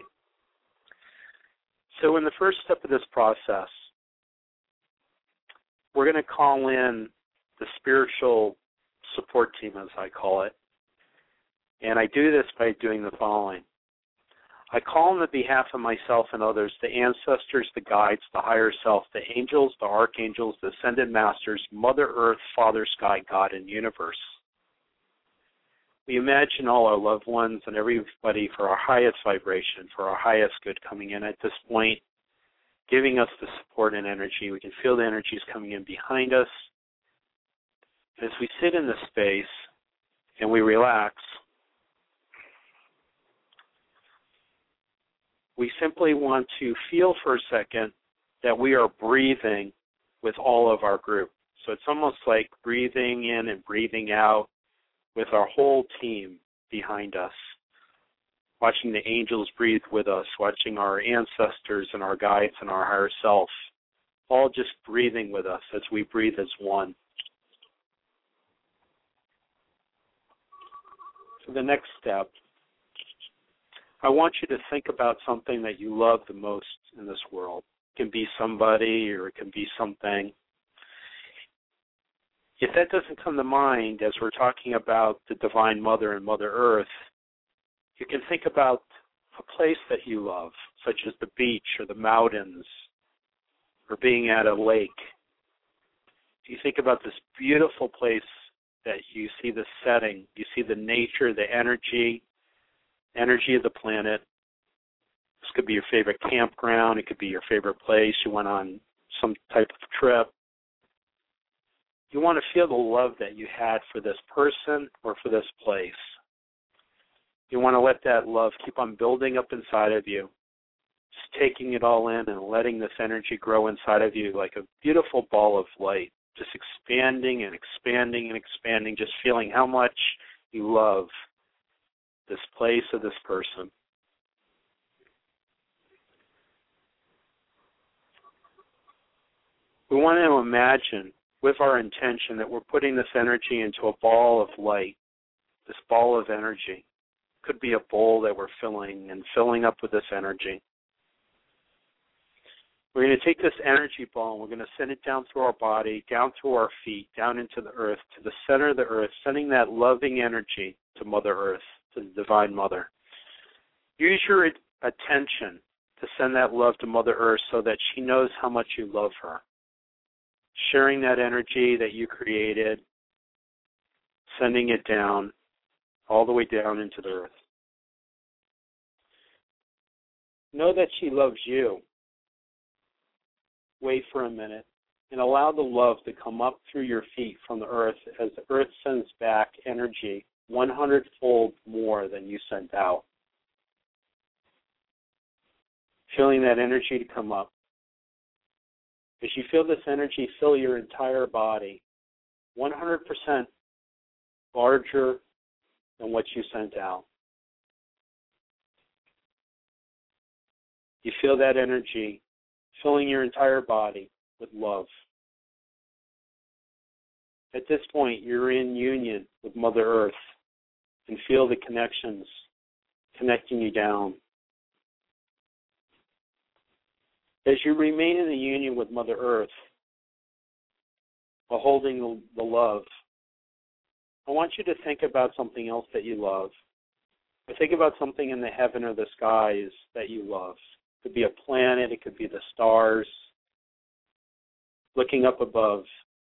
So in the first step of this process, we're going to call in the spiritual support team, as I call it. And I do this by doing the following. I call on the behalf of myself and others, the ancestors, the guides, the higher self, the angels, the archangels, the ascended masters, Mother Earth, Father Sky, God, and universe. We imagine all our loved ones and everybody for our highest vibration, for our highest good coming in at this point, giving us the support and energy. We can feel the energies coming in behind us. As we sit in this space and we relax, we simply want to feel for a second that we are breathing with all of our group. So it's almost like breathing in and breathing out with our whole team behind us. Watching the angels breathe with us, watching our ancestors and our guides and our higher self, all just breathing with us as we breathe as one. For the next step, I want you to think about something that you love the most in this world. It can be somebody or it can be something. If that doesn't come to mind as we're talking about the Divine Mother and Mother Earth, you can think about a place that you love, such as the beach or the mountains or being at a lake. You think about this beautiful place that you see the setting, you see the nature, the energy of the planet. This could be your favorite campground. It could be your favorite place. You went on some type of trip. You want to feel the love that you had for this person or for this place. You want to let that love keep on building up inside of you, just taking it all in and letting this energy grow inside of you like a beautiful ball of light, just expanding and expanding and expanding, just feeling how much you love this place or this person. We want to imagine with our intention that we're putting this energy into a ball of light, this ball of energy. Could be a bowl that we're filling up with this energy. We're going to take this energy ball and we're going to send it down through our body, down through our feet, down into the earth, to the center of the earth, sending that loving energy to Mother Earth, to the Divine Mother. Use your attention to send that love to Mother Earth so that she knows how much you love her. Sharing that energy that you created, sending it down, all the way down into the earth. Know that she loves you wait for a minute, and allow the love to come up through your feet from the earth as the earth sends back energy 100-fold more than you sent out. Feeling that energy to come up. As you feel this energy fill your entire body, 100% larger than what you sent out. You feel that energy filling your entire body with love. At this point, you're in union with Mother Earth and feel the connections connecting you down. As you remain in the union with Mother Earth, while holding the love, I want you to think about something else that you love. Or think about something in the heaven or the skies that you love. It could be a planet, it could be the stars. Looking up above.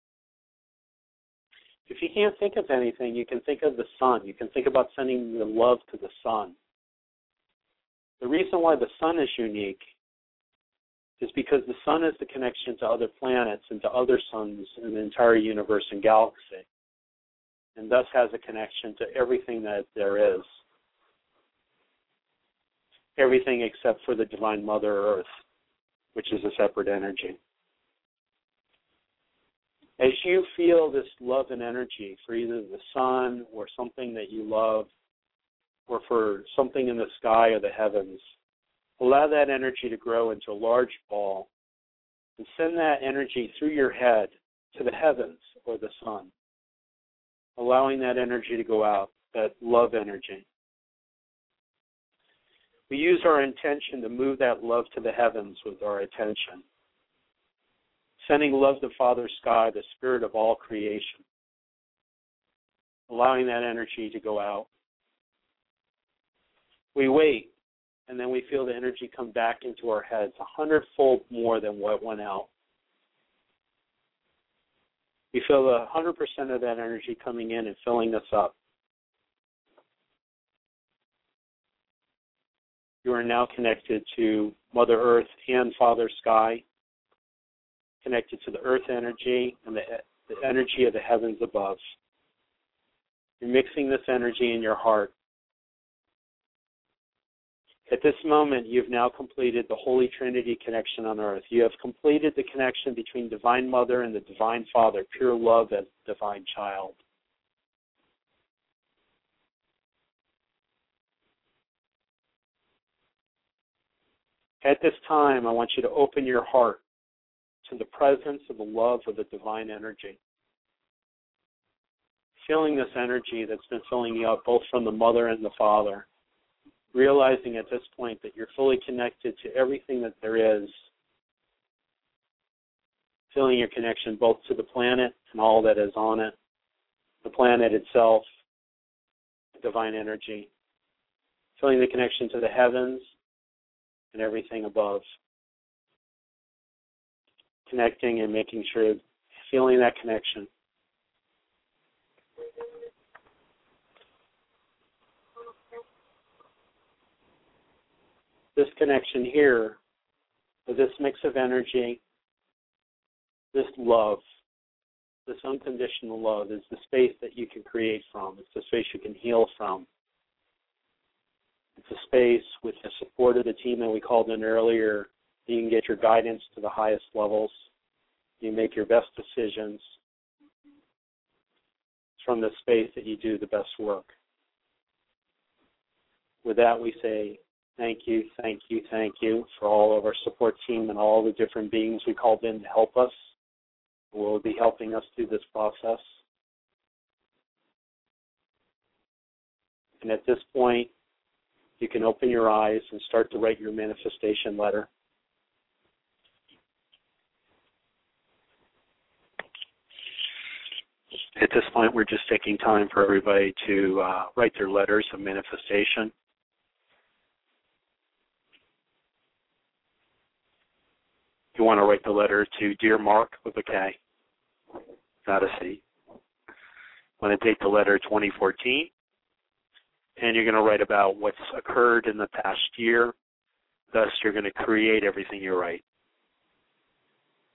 If you can't think of anything, you can think of the sun. You can think about sending the love to the sun. The reason why the sun is unique is because the sun is the connection to other planets and to other suns in the entire universe and galaxy, and thus has a connection to everything that there is. Everything except for the Divine Mother Earth, which is a separate energy. As you feel this love and energy for either the sun or something that you love, or for something in the sky or the heavens, allow that energy to grow into a large ball and send that energy through your head to the heavens or the sun, allowing that energy to go out, that love energy. We use our intention to move that love to the heavens with our attention, sending love to Father Sky, the spirit of all creation, allowing that energy to go out. We wait, and then we feel the energy come back into our heads 100-fold more than what went out. We feel 100% of that energy coming in and filling us up. You are now connected to Mother Earth and Father Sky, connected to the earth energy and the energy of the heavens above. You're mixing this energy in your heart. At this moment, you've now completed the Holy Trinity connection on earth. You have completed the connection between Divine Mother and the Divine Father, pure love as Divine Child. At this time, I want you to open your heart to the presence of the love of the divine energy. Feeling this energy that's been filling you up both from the Mother and the Father. Realizing at this point that you're fully connected to everything that there is. Feeling your connection both to the planet and all that is on it. The planet itself, the divine energy. Feeling the connection to the heavens and everything above. Connecting and making sure, feeling that connection. This connection here, with this mix of energy, this love, this unconditional love is the space that you can create from. It's the space you can heal from. It's a space with the support of the team that we called in earlier. You can get your guidance to the highest levels. You make your best decisions. It's from this space that you do the best work. With that, we say thank you, thank you, thank you for all of our support team and all the different beings we called in to help us, who will be helping us through this process. And at this point, you can open your eyes and start to write your manifestation letter. At this point, we're just taking time for everybody to write their letters of manifestation. You want to write the letter to Dear Mark with a K, not a C. You want to take the letter 2014, and you're going to write about what's occurred in the past year. Thus, you're going to create everything you write.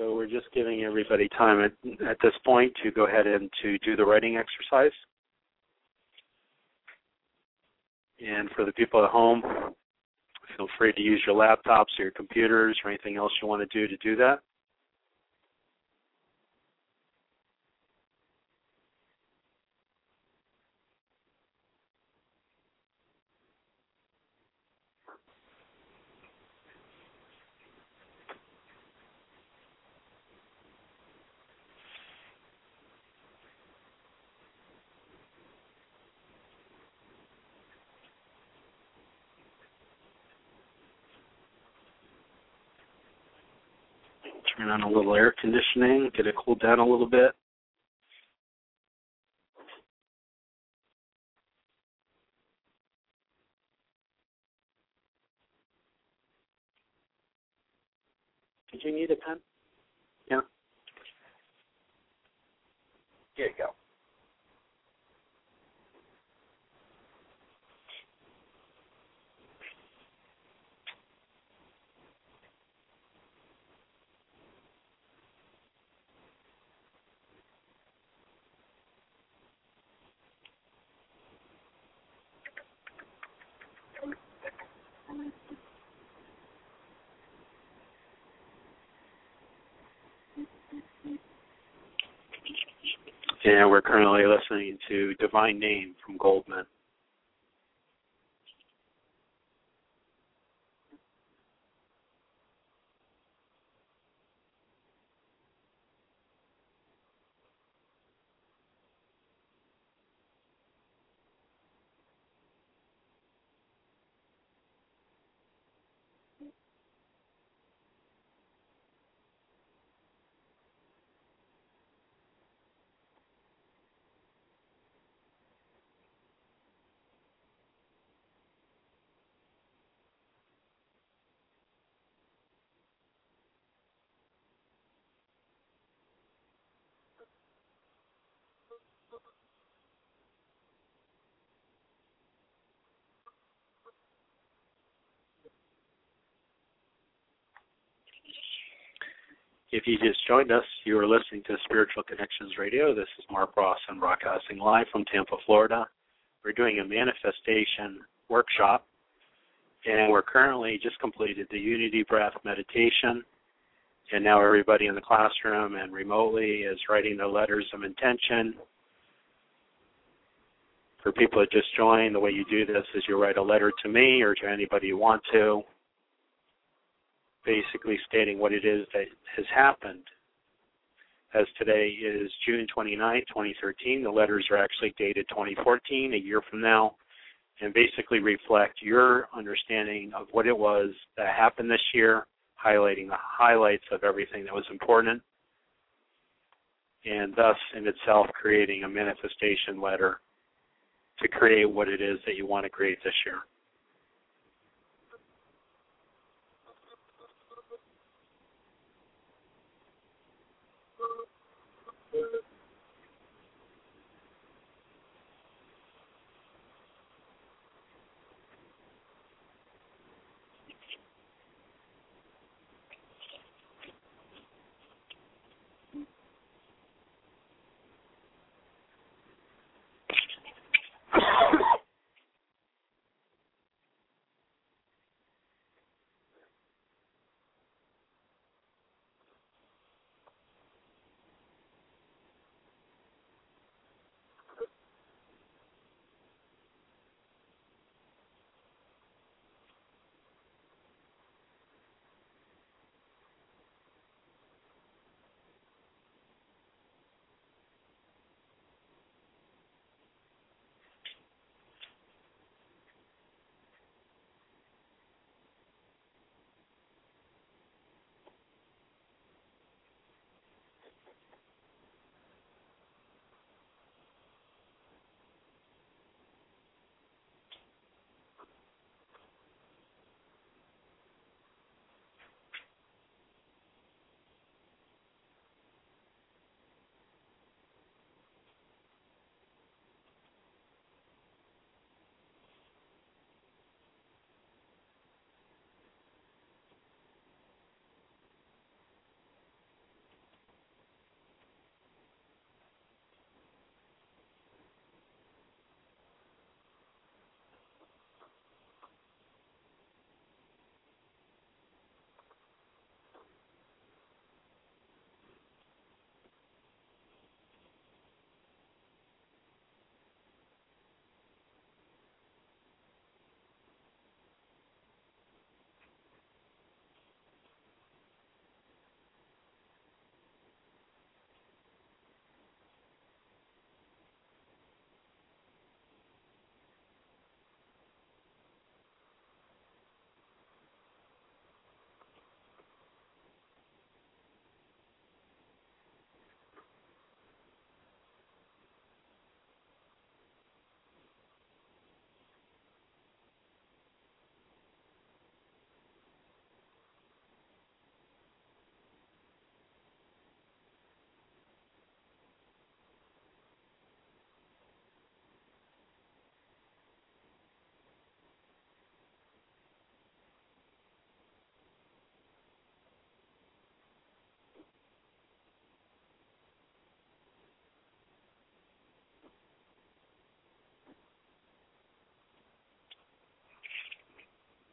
So we're just giving everybody time at this point to go ahead and to do the writing exercise. And for the people at home, feel free to use your laptops or your computers or anything else you want to do that. Turn on a little air conditioning, get it cooled down a little bit. Did you need a pen? Yeah. Here you go. And we're currently listening to Divine Name from Goldman. If you just joined us, you are listening to Spiritual Connections Radio. This is Mark Ross. I'm broadcasting live from Tampa, Florida. We're doing a manifestation workshop, and we're currently just completed the Unity Breath meditation, and now everybody in the classroom and remotely is writing their letters of intention. For people that just joined, the way you do this is you write a letter to me or to anybody you want to, basically stating what it is that has happened. As today is June 29, 2013, the letters are actually dated 2014, a year from now, and basically reflect your understanding of what it was that happened this year, highlighting the highlights of everything that was important, and thus in itself creating a manifestation letter to create what it is that you want to create this year.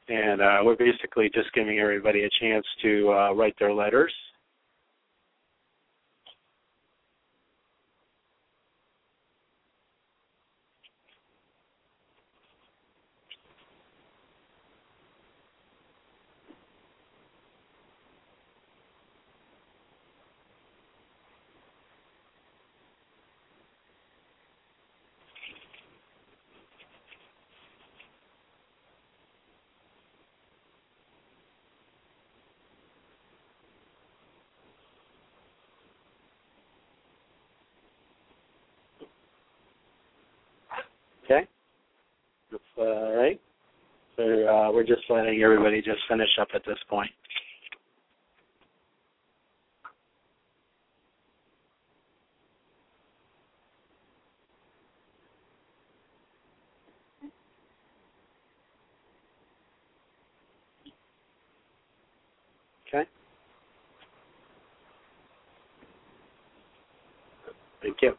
And we're basically just giving everybody a chance to write their letters. Okay? That's all right. So we're just letting everybody just finish up at this point. Okay? Thank you.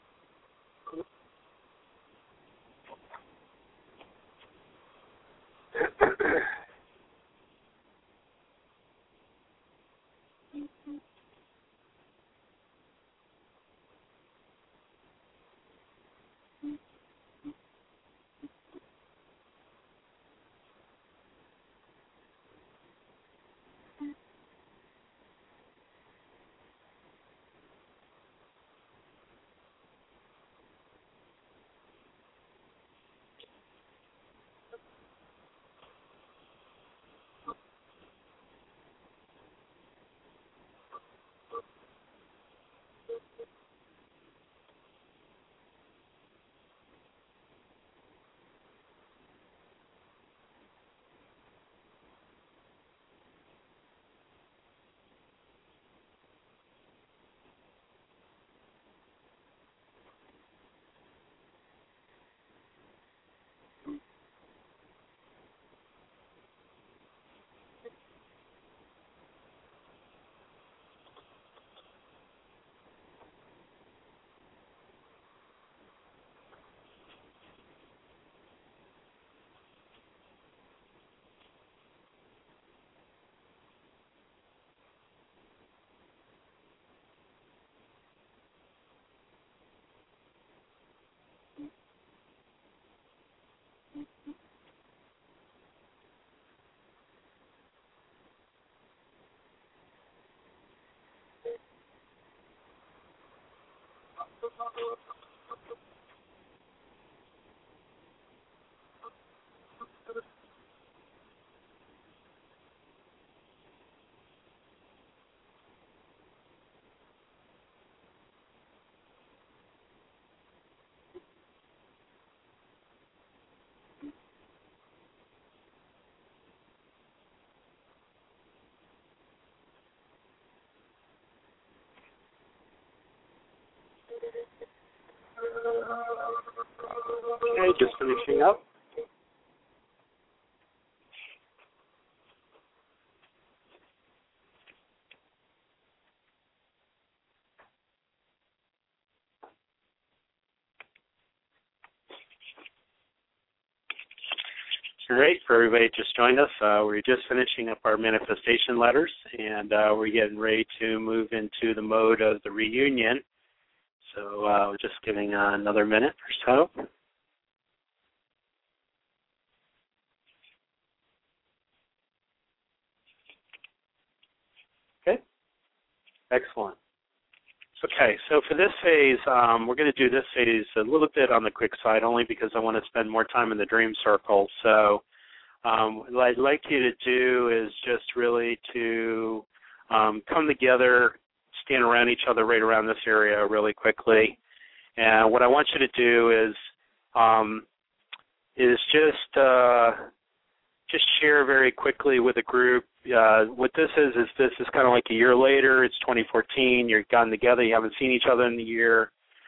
Okay, just finishing up. Great for everybody just joined us. We're just finishing up our manifestation letters, and we're getting ready to move into the mode of the reunion. So we're just giving another minute or so. Okay, excellent. Okay, so for this phase, we're going to do this phase a little bit on the quick side only because I want to spend more time in the dream circle. So what I'd like you to do is just really to come together, stand around each other right around this area really quickly. And what I want you to do is just share very quickly with the group. What this is kind of like a year later. It's 2014. You've gotten together. You haven't seen each other in a year.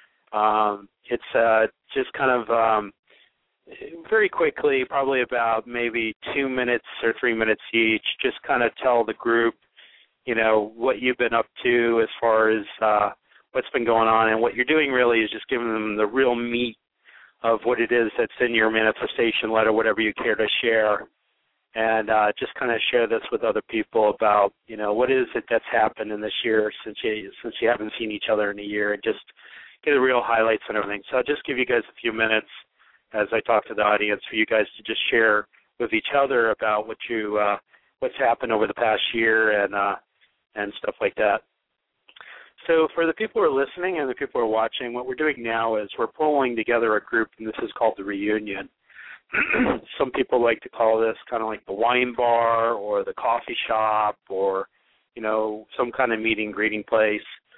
It's just kind of very quickly, probably about maybe 2 minutes or 3 minutes each, just kind of tell the group, you know, what you've been up to as far as what's been going on. And what you're doing really is just giving them the real meat of what it is that's in your manifestation letter, whatever you care to share. and just kind of share this with other people about, what is it that's happened in this year since you haven't seen each other in a year, and just get the real highlights and everything. So I'll just give you guys a few minutes as I talk to the audience for you guys to just share with each other about what's happened over the past year and stuff like that. So for the people who are listening and the people who are watching, what we're doing now is we're pulling together a group, and this is called the Reunion. Some people like to call this kind of like the wine bar or the coffee shop or, some kind of meeting, greeting place.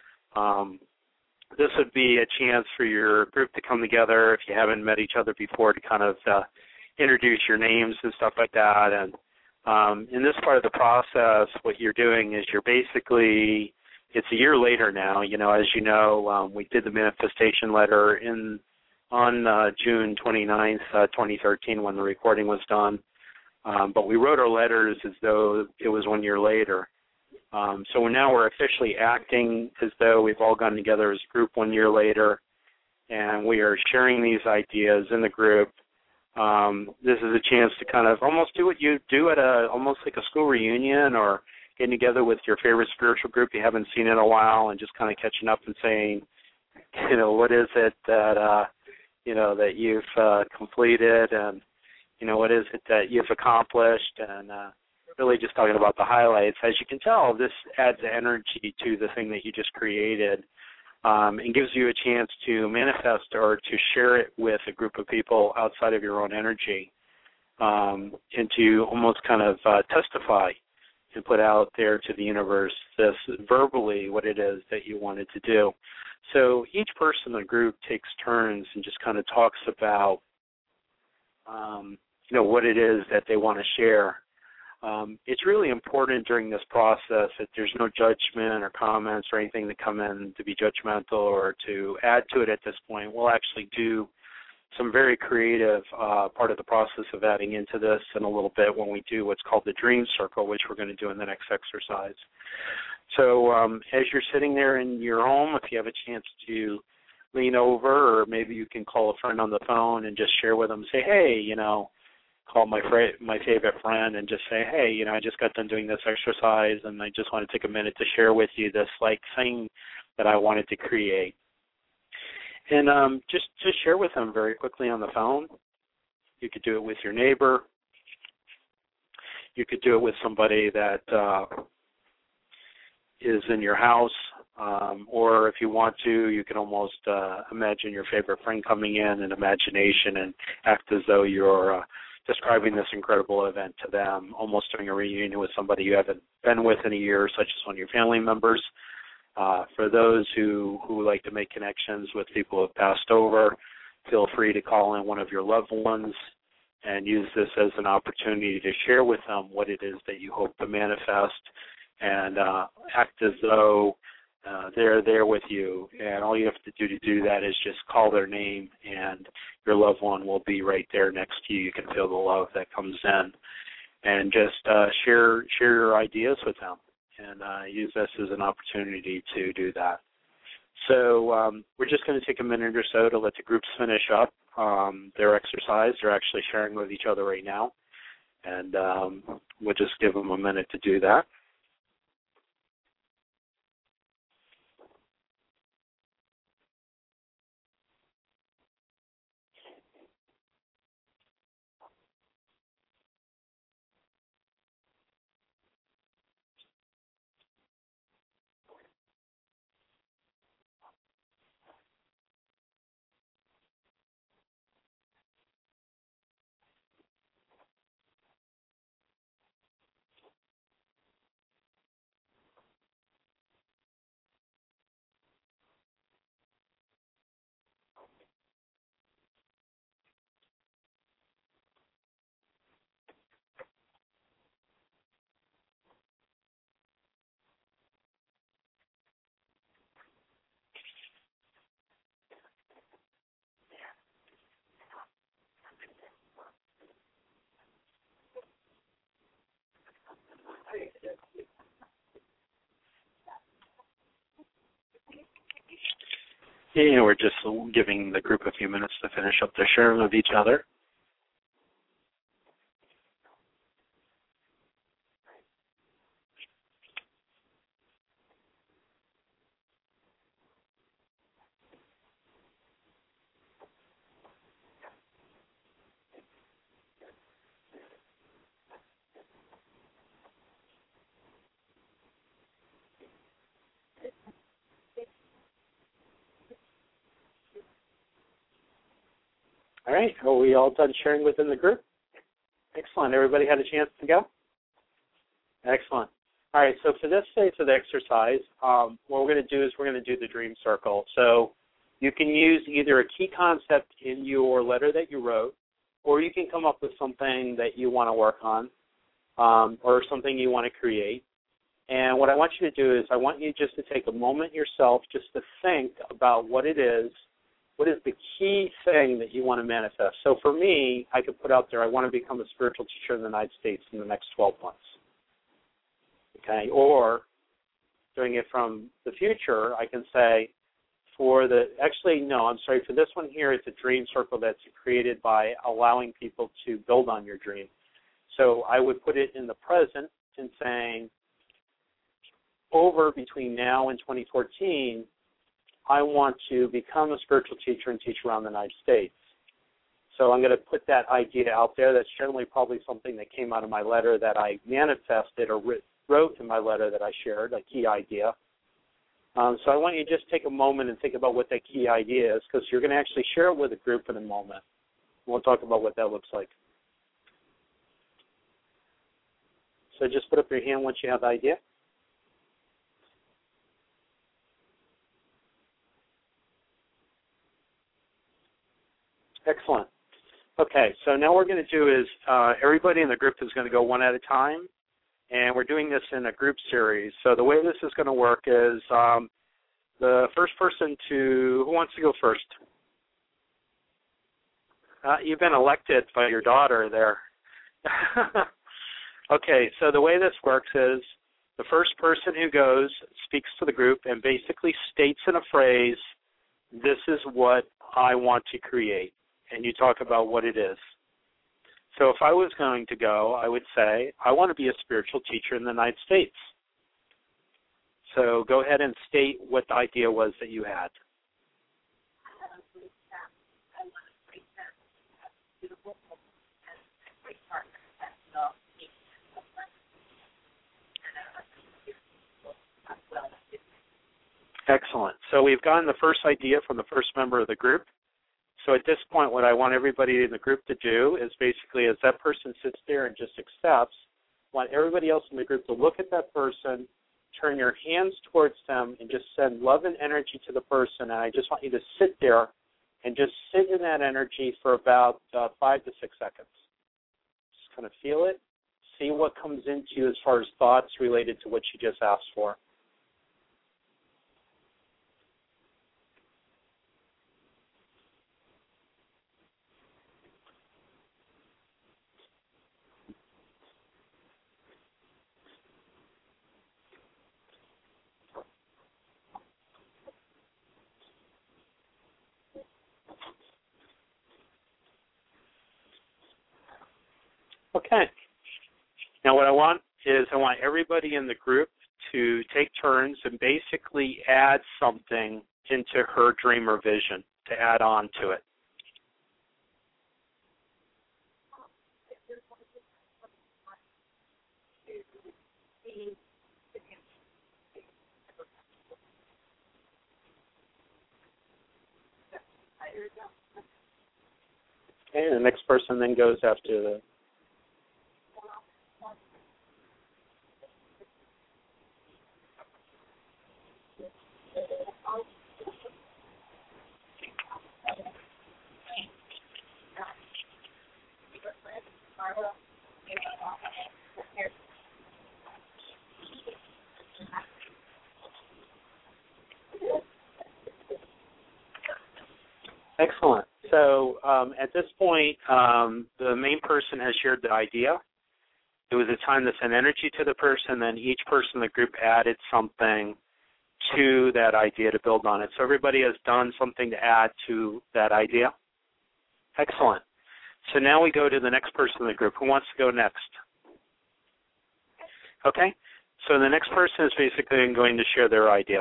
This would be a chance for your group to come together if you haven't met each other before to kind of introduce your names and stuff like that. And in this part of the process, what you're doing is it's a year later now. As you know, we did the manifestation letter on June 29th, 2013 when the recording was done. But we wrote our letters as though it was 1 year later. So now we're officially acting as though we've all gotten together as a group 1 year later, and we are sharing these ideas in the group. This is a chance to kind of almost do what you do at almost like a school reunion or getting together with your favorite spiritual group you haven't seen in a while and just kind of catching up and saying, what is it that, that you've completed, and, what is it that you've accomplished, and really just talking about the highlights. As you can tell, this adds energy to the thing that you just created and gives you a chance to manifest or to share it with a group of people outside of your own energy and to almost kind of testify and put out there to the universe this verbally what it is that you wanted to do. So each person in the group takes turns and just kind of talks about, what it is that they want to share. It's really important during this process that there's no judgment or comments or anything that come in to be judgmental or to add to it at this point. We'll actually do some very creative part of the process of adding into this in a little bit when we do what's called the dream circle, which we're going to do in the next exercise. So as you're sitting there in your home, if you have a chance to lean over, or maybe you can call a friend on the phone and just share with them, say, hey, call my favorite friend and just say, hey, I just got done doing this exercise and I just want to take a minute to share with you this thing that I wanted to create. And just share with them very quickly on the phone. You could do it with your neighbor. You could do it with somebody that is in your house. Or if you want to, you can almost imagine your favorite friend coming in imagination and act as though you're describing this incredible event to them, almost doing a reunion with somebody you haven't been with in a year, such as one of your family members. For those who like to make connections with people who have passed over, feel free to call in one of your loved ones and use this as an opportunity to share with them what it is that you hope to manifest and act as though they're there with you. And all you have to do that is just call their name, and your loved one will be right there next to you. You can feel the love that comes in. And just share your ideas with them and use this as an opportunity to do that. So we're just going to take a minute or so to let the groups finish up their exercise. They're actually sharing with each other right now. And we'll just give them a minute to do that. Yeah, we're just giving the group a few minutes to finish up their sharing with each other. All right. Are we all done sharing within the group? Excellent. Everybody had a chance to go? Excellent. All right. So for this phase of the exercise, what we're going to do is we're going to do the dream circle. So you can use either a key concept in your letter that you wrote, or you can come up with something that you want to work on, or something you want to create. And what I want you to do is I want you just to take a moment yourself just to think about what it is. What is the key thing that you want to manifest? So for me, I could put out there, I want to become a spiritual teacher in the United States in the next 12 months. Okay? Or doing it from the future, I can say for this one here, it's a dream circle that's created by allowing people to build on your dream. So I would put it in the present and saying, over between now and 2014, I want to become a spiritual teacher and teach around the United States. So I'm going to put that idea out there. That's generally probably something that came out of my letter that I manifested or wrote in my letter that I shared, a key idea. So I want you to just take a moment and think about what that key idea is, because you're going to actually share it with a group in a moment. We'll talk about what that looks like. So just put up your hand once you have the idea. Excellent. Okay, so now what we're going to do is everybody in the group is going to go one at a time, and we're doing this in a group series. So the way this is going to work is the first person who wants to go first? You've been elected by your daughter there. Okay, so the way this works is the first person who goes speaks to the group and basically states in a phrase, this is what I want to create. And you talk about what it is. So if I was going to go, I would say, I want to be a spiritual teacher in the United States. So go ahead and state what the idea was that you had. Excellent. So we've gotten the first idea from the first member of the group. So at this point, what I want everybody in the group to do is basically, as that person sits there and just accepts, I want everybody else in the group to look at that person, turn your hands towards them, and just send love and energy to the person. And I just want you to sit there and just sit in that energy for about 5 to 6 seconds. Just kind of feel it. See what comes into you as far as thoughts related to what you just asked for. Okay. Now what I want is I want everybody in the group to take turns and basically add something into her dream or vision to add on to it. Okay, the next person then goes after the... Excellent. So at this point, the main person has shared the idea. It was a time to send energy to the person, then each person in the group added something to that idea to build on it. So everybody has done something to add to that idea. Excellent. So now we go to the next person in the group. Who wants to go next? Okay. So the next person is basically going to share their idea.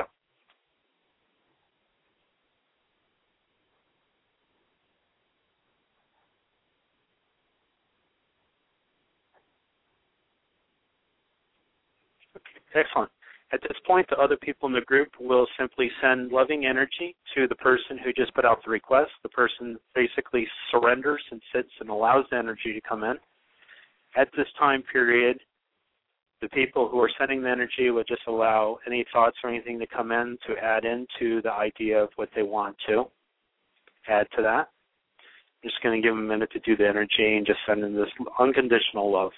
Excellent. At this point, the other people in the group will simply send loving energy to the person who just put out the request. The person basically surrenders and sits and allows the energy to come in. At this time period, the people who are sending the energy will just allow any thoughts or anything to come in to add into the idea of what they want to add to that. I'm just going to give them a minute to do the energy and just send in this unconditional love.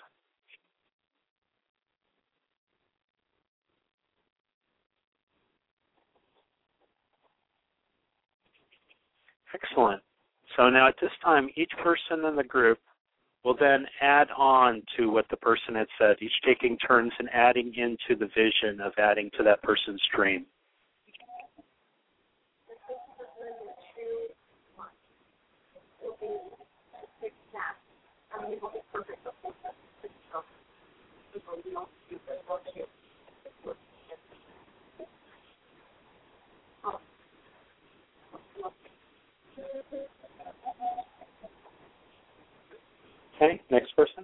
Excellent. So now at this time, each person in the group will then add on to what the person had said, each taking turns and adding into the vision of adding to that person's dream. Okay, next person.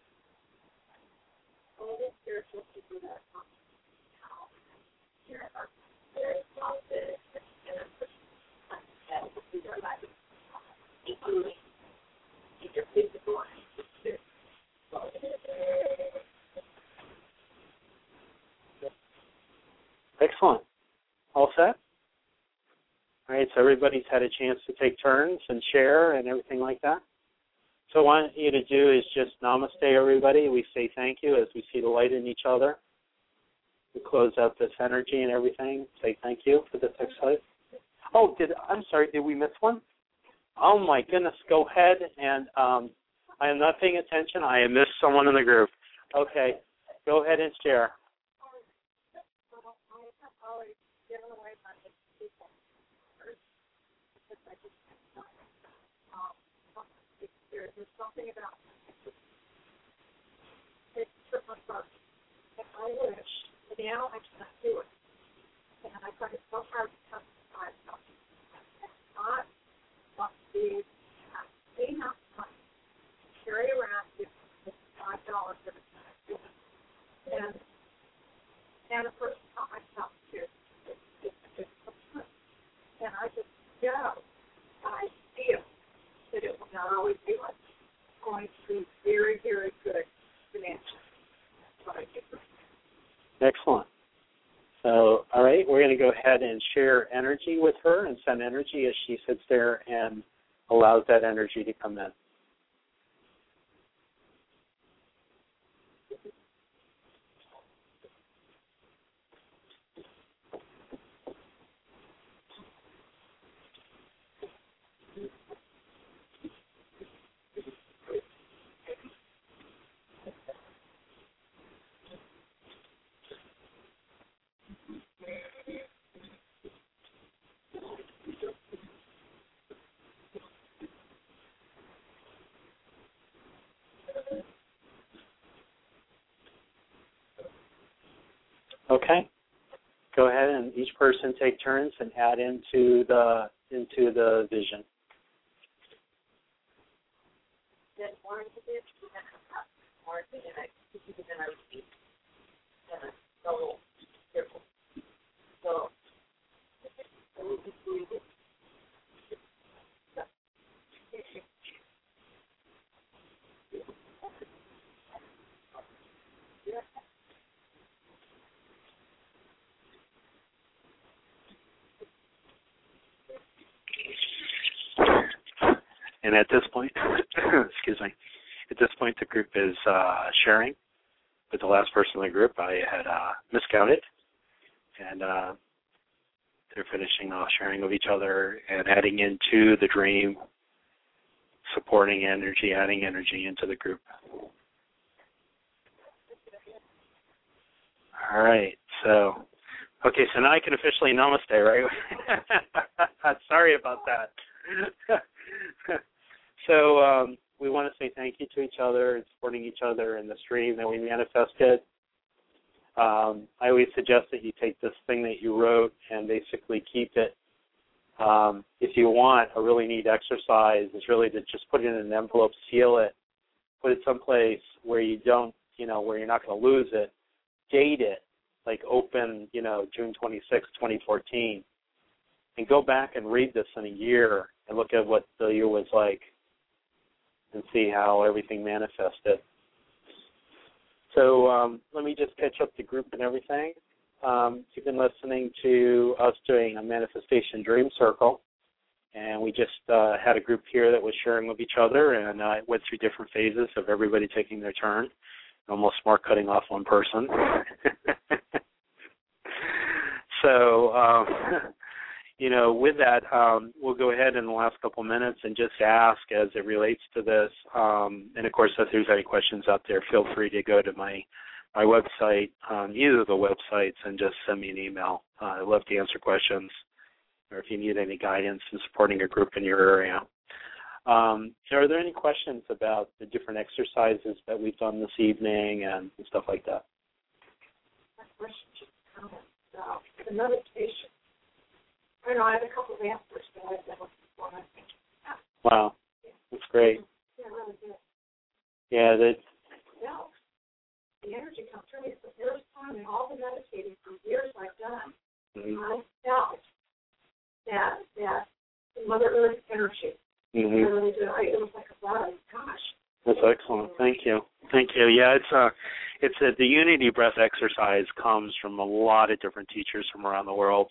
Excellent. All set? All right, so everybody's had a chance to take turns and share and everything like that. So what I want you to do is just namaste, everybody. We say thank you as we see the light in each other. We close out this energy and everything. Say thank you for this exercise. Oh, I'm sorry, did we miss one? Oh, my goodness. Go ahead and I am not paying attention. I have missed someone in the group. Okay, go ahead and share. There's something about it took my heart. And I wish, but now I cannot do it. And I find it so hard to come to myself. I want to have enough money to carry around with $5 every time I do it. And of course, not myself too. And I just know, I feel that it will not always be like going to be very, very good financially. Excellent. So, all right, we're going to go ahead and share energy with her and send energy as she sits there and allows that energy to come in. Okay. Go ahead and each person take turns and add into the vision. And at this point, excuse me, at this point the group is sharing with the last person in the group. I had miscounted, and they're finishing off sharing with each other and adding into the dream, supporting energy, adding energy into the group. All right, so, okay, so now I can officially namaste, right? Sorry about that. So we want to say thank you to each other and supporting each other in the dream that we manifested. I always suggest that you take this thing that you wrote and basically keep it. If you want, a really neat exercise is really to just put it in an envelope, seal it, put it someplace where you don't, where you're not going to lose it, date it, like open, June 26, 2014, and go back and read this in a year and look at what the year was like and see how everything manifested. So let me just catch up the group and everything. You've been listening to us doing a Manifestation Dream Circle, and we just had a group here that was sharing with each other, and I went through different phases of everybody taking their turn, almost more cutting off one person. So, with that, we'll go ahead in the last couple minutes and just ask as it relates to this. And, of course, if there's any questions out there, feel free to go to my website, either of the websites, and just send me an email. I'd love to answer questions, or if you need any guidance in supporting a group in your area. Are there any questions about the different exercises that we've done this evening and stuff like that? My question just comments about the meditation. I know I have a couple of answers that I've been looking for, and I think, wow, that's great. Yeah, really good. Yeah, the energy comes through me. The first time in all the meditating for years I've done, I felt that Mother Earth energy. I really did. It was like a buzz. Gosh. That's excellent. Thank you. Yeah, it's the Unity Breath exercise comes from a lot of different teachers from around the world.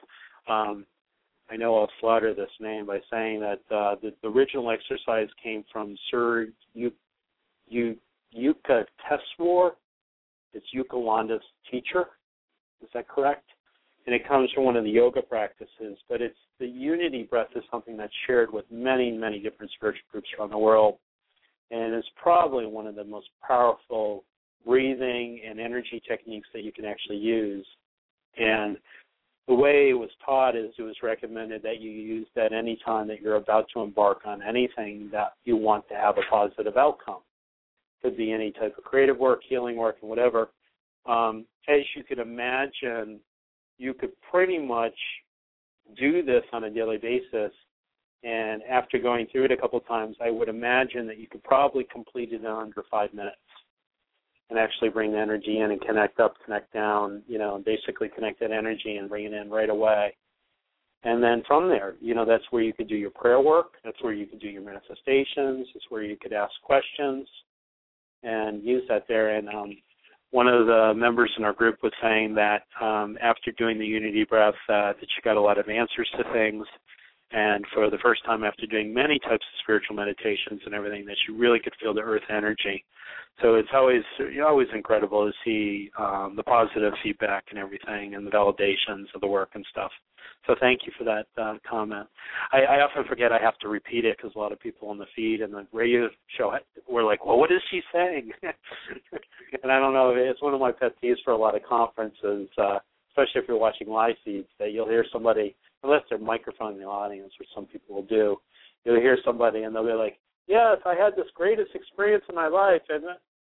I know I'll slaughter this name by saying that the original exercise came from Sir Yuka Teswar. It's Yukalanda's teacher. Is that correct? And it comes from one of the yoga practices. But it's the Unity Breath is something that's shared with many, many different spiritual groups around the world. And it's probably one of the most powerful breathing and energy techniques that you can actually use. And the way it was taught is it was recommended that you use that any time that you're about to embark on anything that you want to have a positive outcome. Could be any type of creative work, healing work, and whatever. As you could imagine, you could pretty much do this on a daily basis. And after going through it a couple of times, I would imagine that you could probably complete it in under 5 minutes and actually bring the energy in and connect up, connect down, basically connect that energy and bring it in right away. And then from there, that's where you could do your prayer work. That's where you could do your manifestations. It's where you could ask questions and use that there. And one of the members in our group was saying that after doing the Unity Breath, that she got a lot of answers to things. And for the first time after doing many types of spiritual meditations and everything, that she really could feel the earth energy. So it's always incredible to see the positive feedback and everything and the validations of the work and stuff. So thank you for that comment. I often forget I have to repeat it because a lot of people on the feed and the radio show were like, well, what is she saying? And I don't know, it's one of my pet peeves for a lot of conferences, especially if you're watching live feeds, that you'll hear somebody, unless they're microphone in the audience, which some people will do, you'll hear somebody and they'll be like, yes, I had this greatest experience in my life. And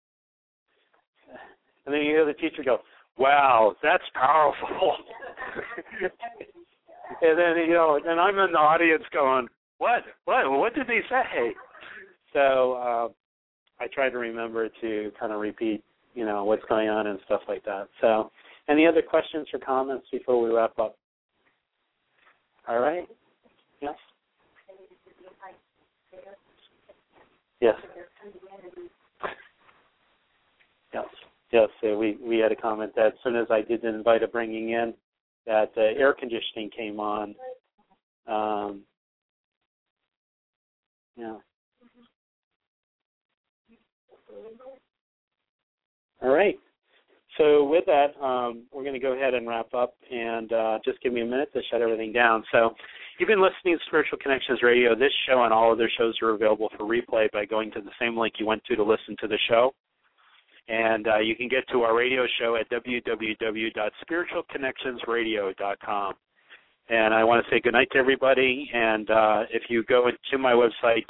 then you hear the teacher go, wow, that's powerful. And then, and I'm in the audience going, what did they say? So I try to remember to kind of repeat, what's going on and stuff like that. So any other questions or comments before we wrap up? All right. Yes. Yes. Yes. We had a comment that as soon as I did the invite of bringing in, that air conditioning came on. Yeah. All right. So with that, we're going to go ahead and wrap up, and just give me a minute to shut everything down. So you've been listening to Spiritual Connections Radio. This show and all other shows are available for replay by going to the same link you went to listen to the show. And you can get to our radio show at www.spiritualconnectionsradio.com. And I want to say good night to everybody. And if you go to my website,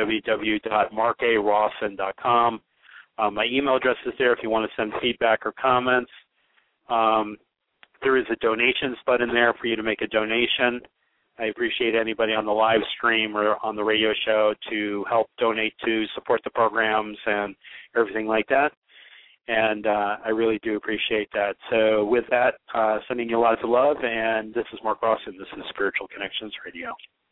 www.markarawson.com, my email address is there if you want to send feedback or comments. There is a donations button there for you to make a donation. I appreciate anybody on the live stream or on the radio show to help donate to support the programs and everything like that. And I really do appreciate that. So with that, sending you lots of love, and this is Mark Rawson. This is Spiritual Connections Radio.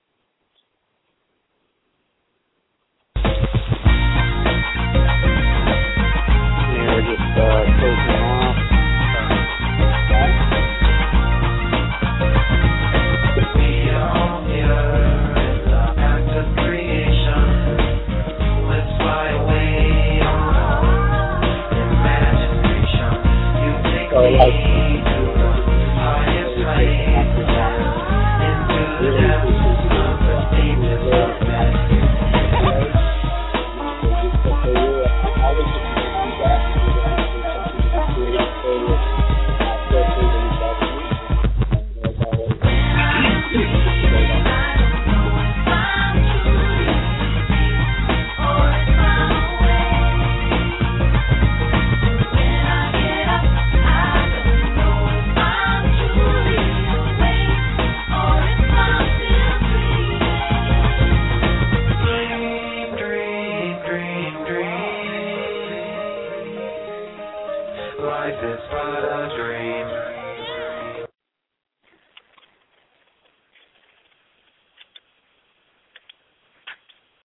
And we're just closing off. We are here, it's an act of creation. Let's fly away on imagination. You take me to the highest places, into the depths of the deepest of men. Life is but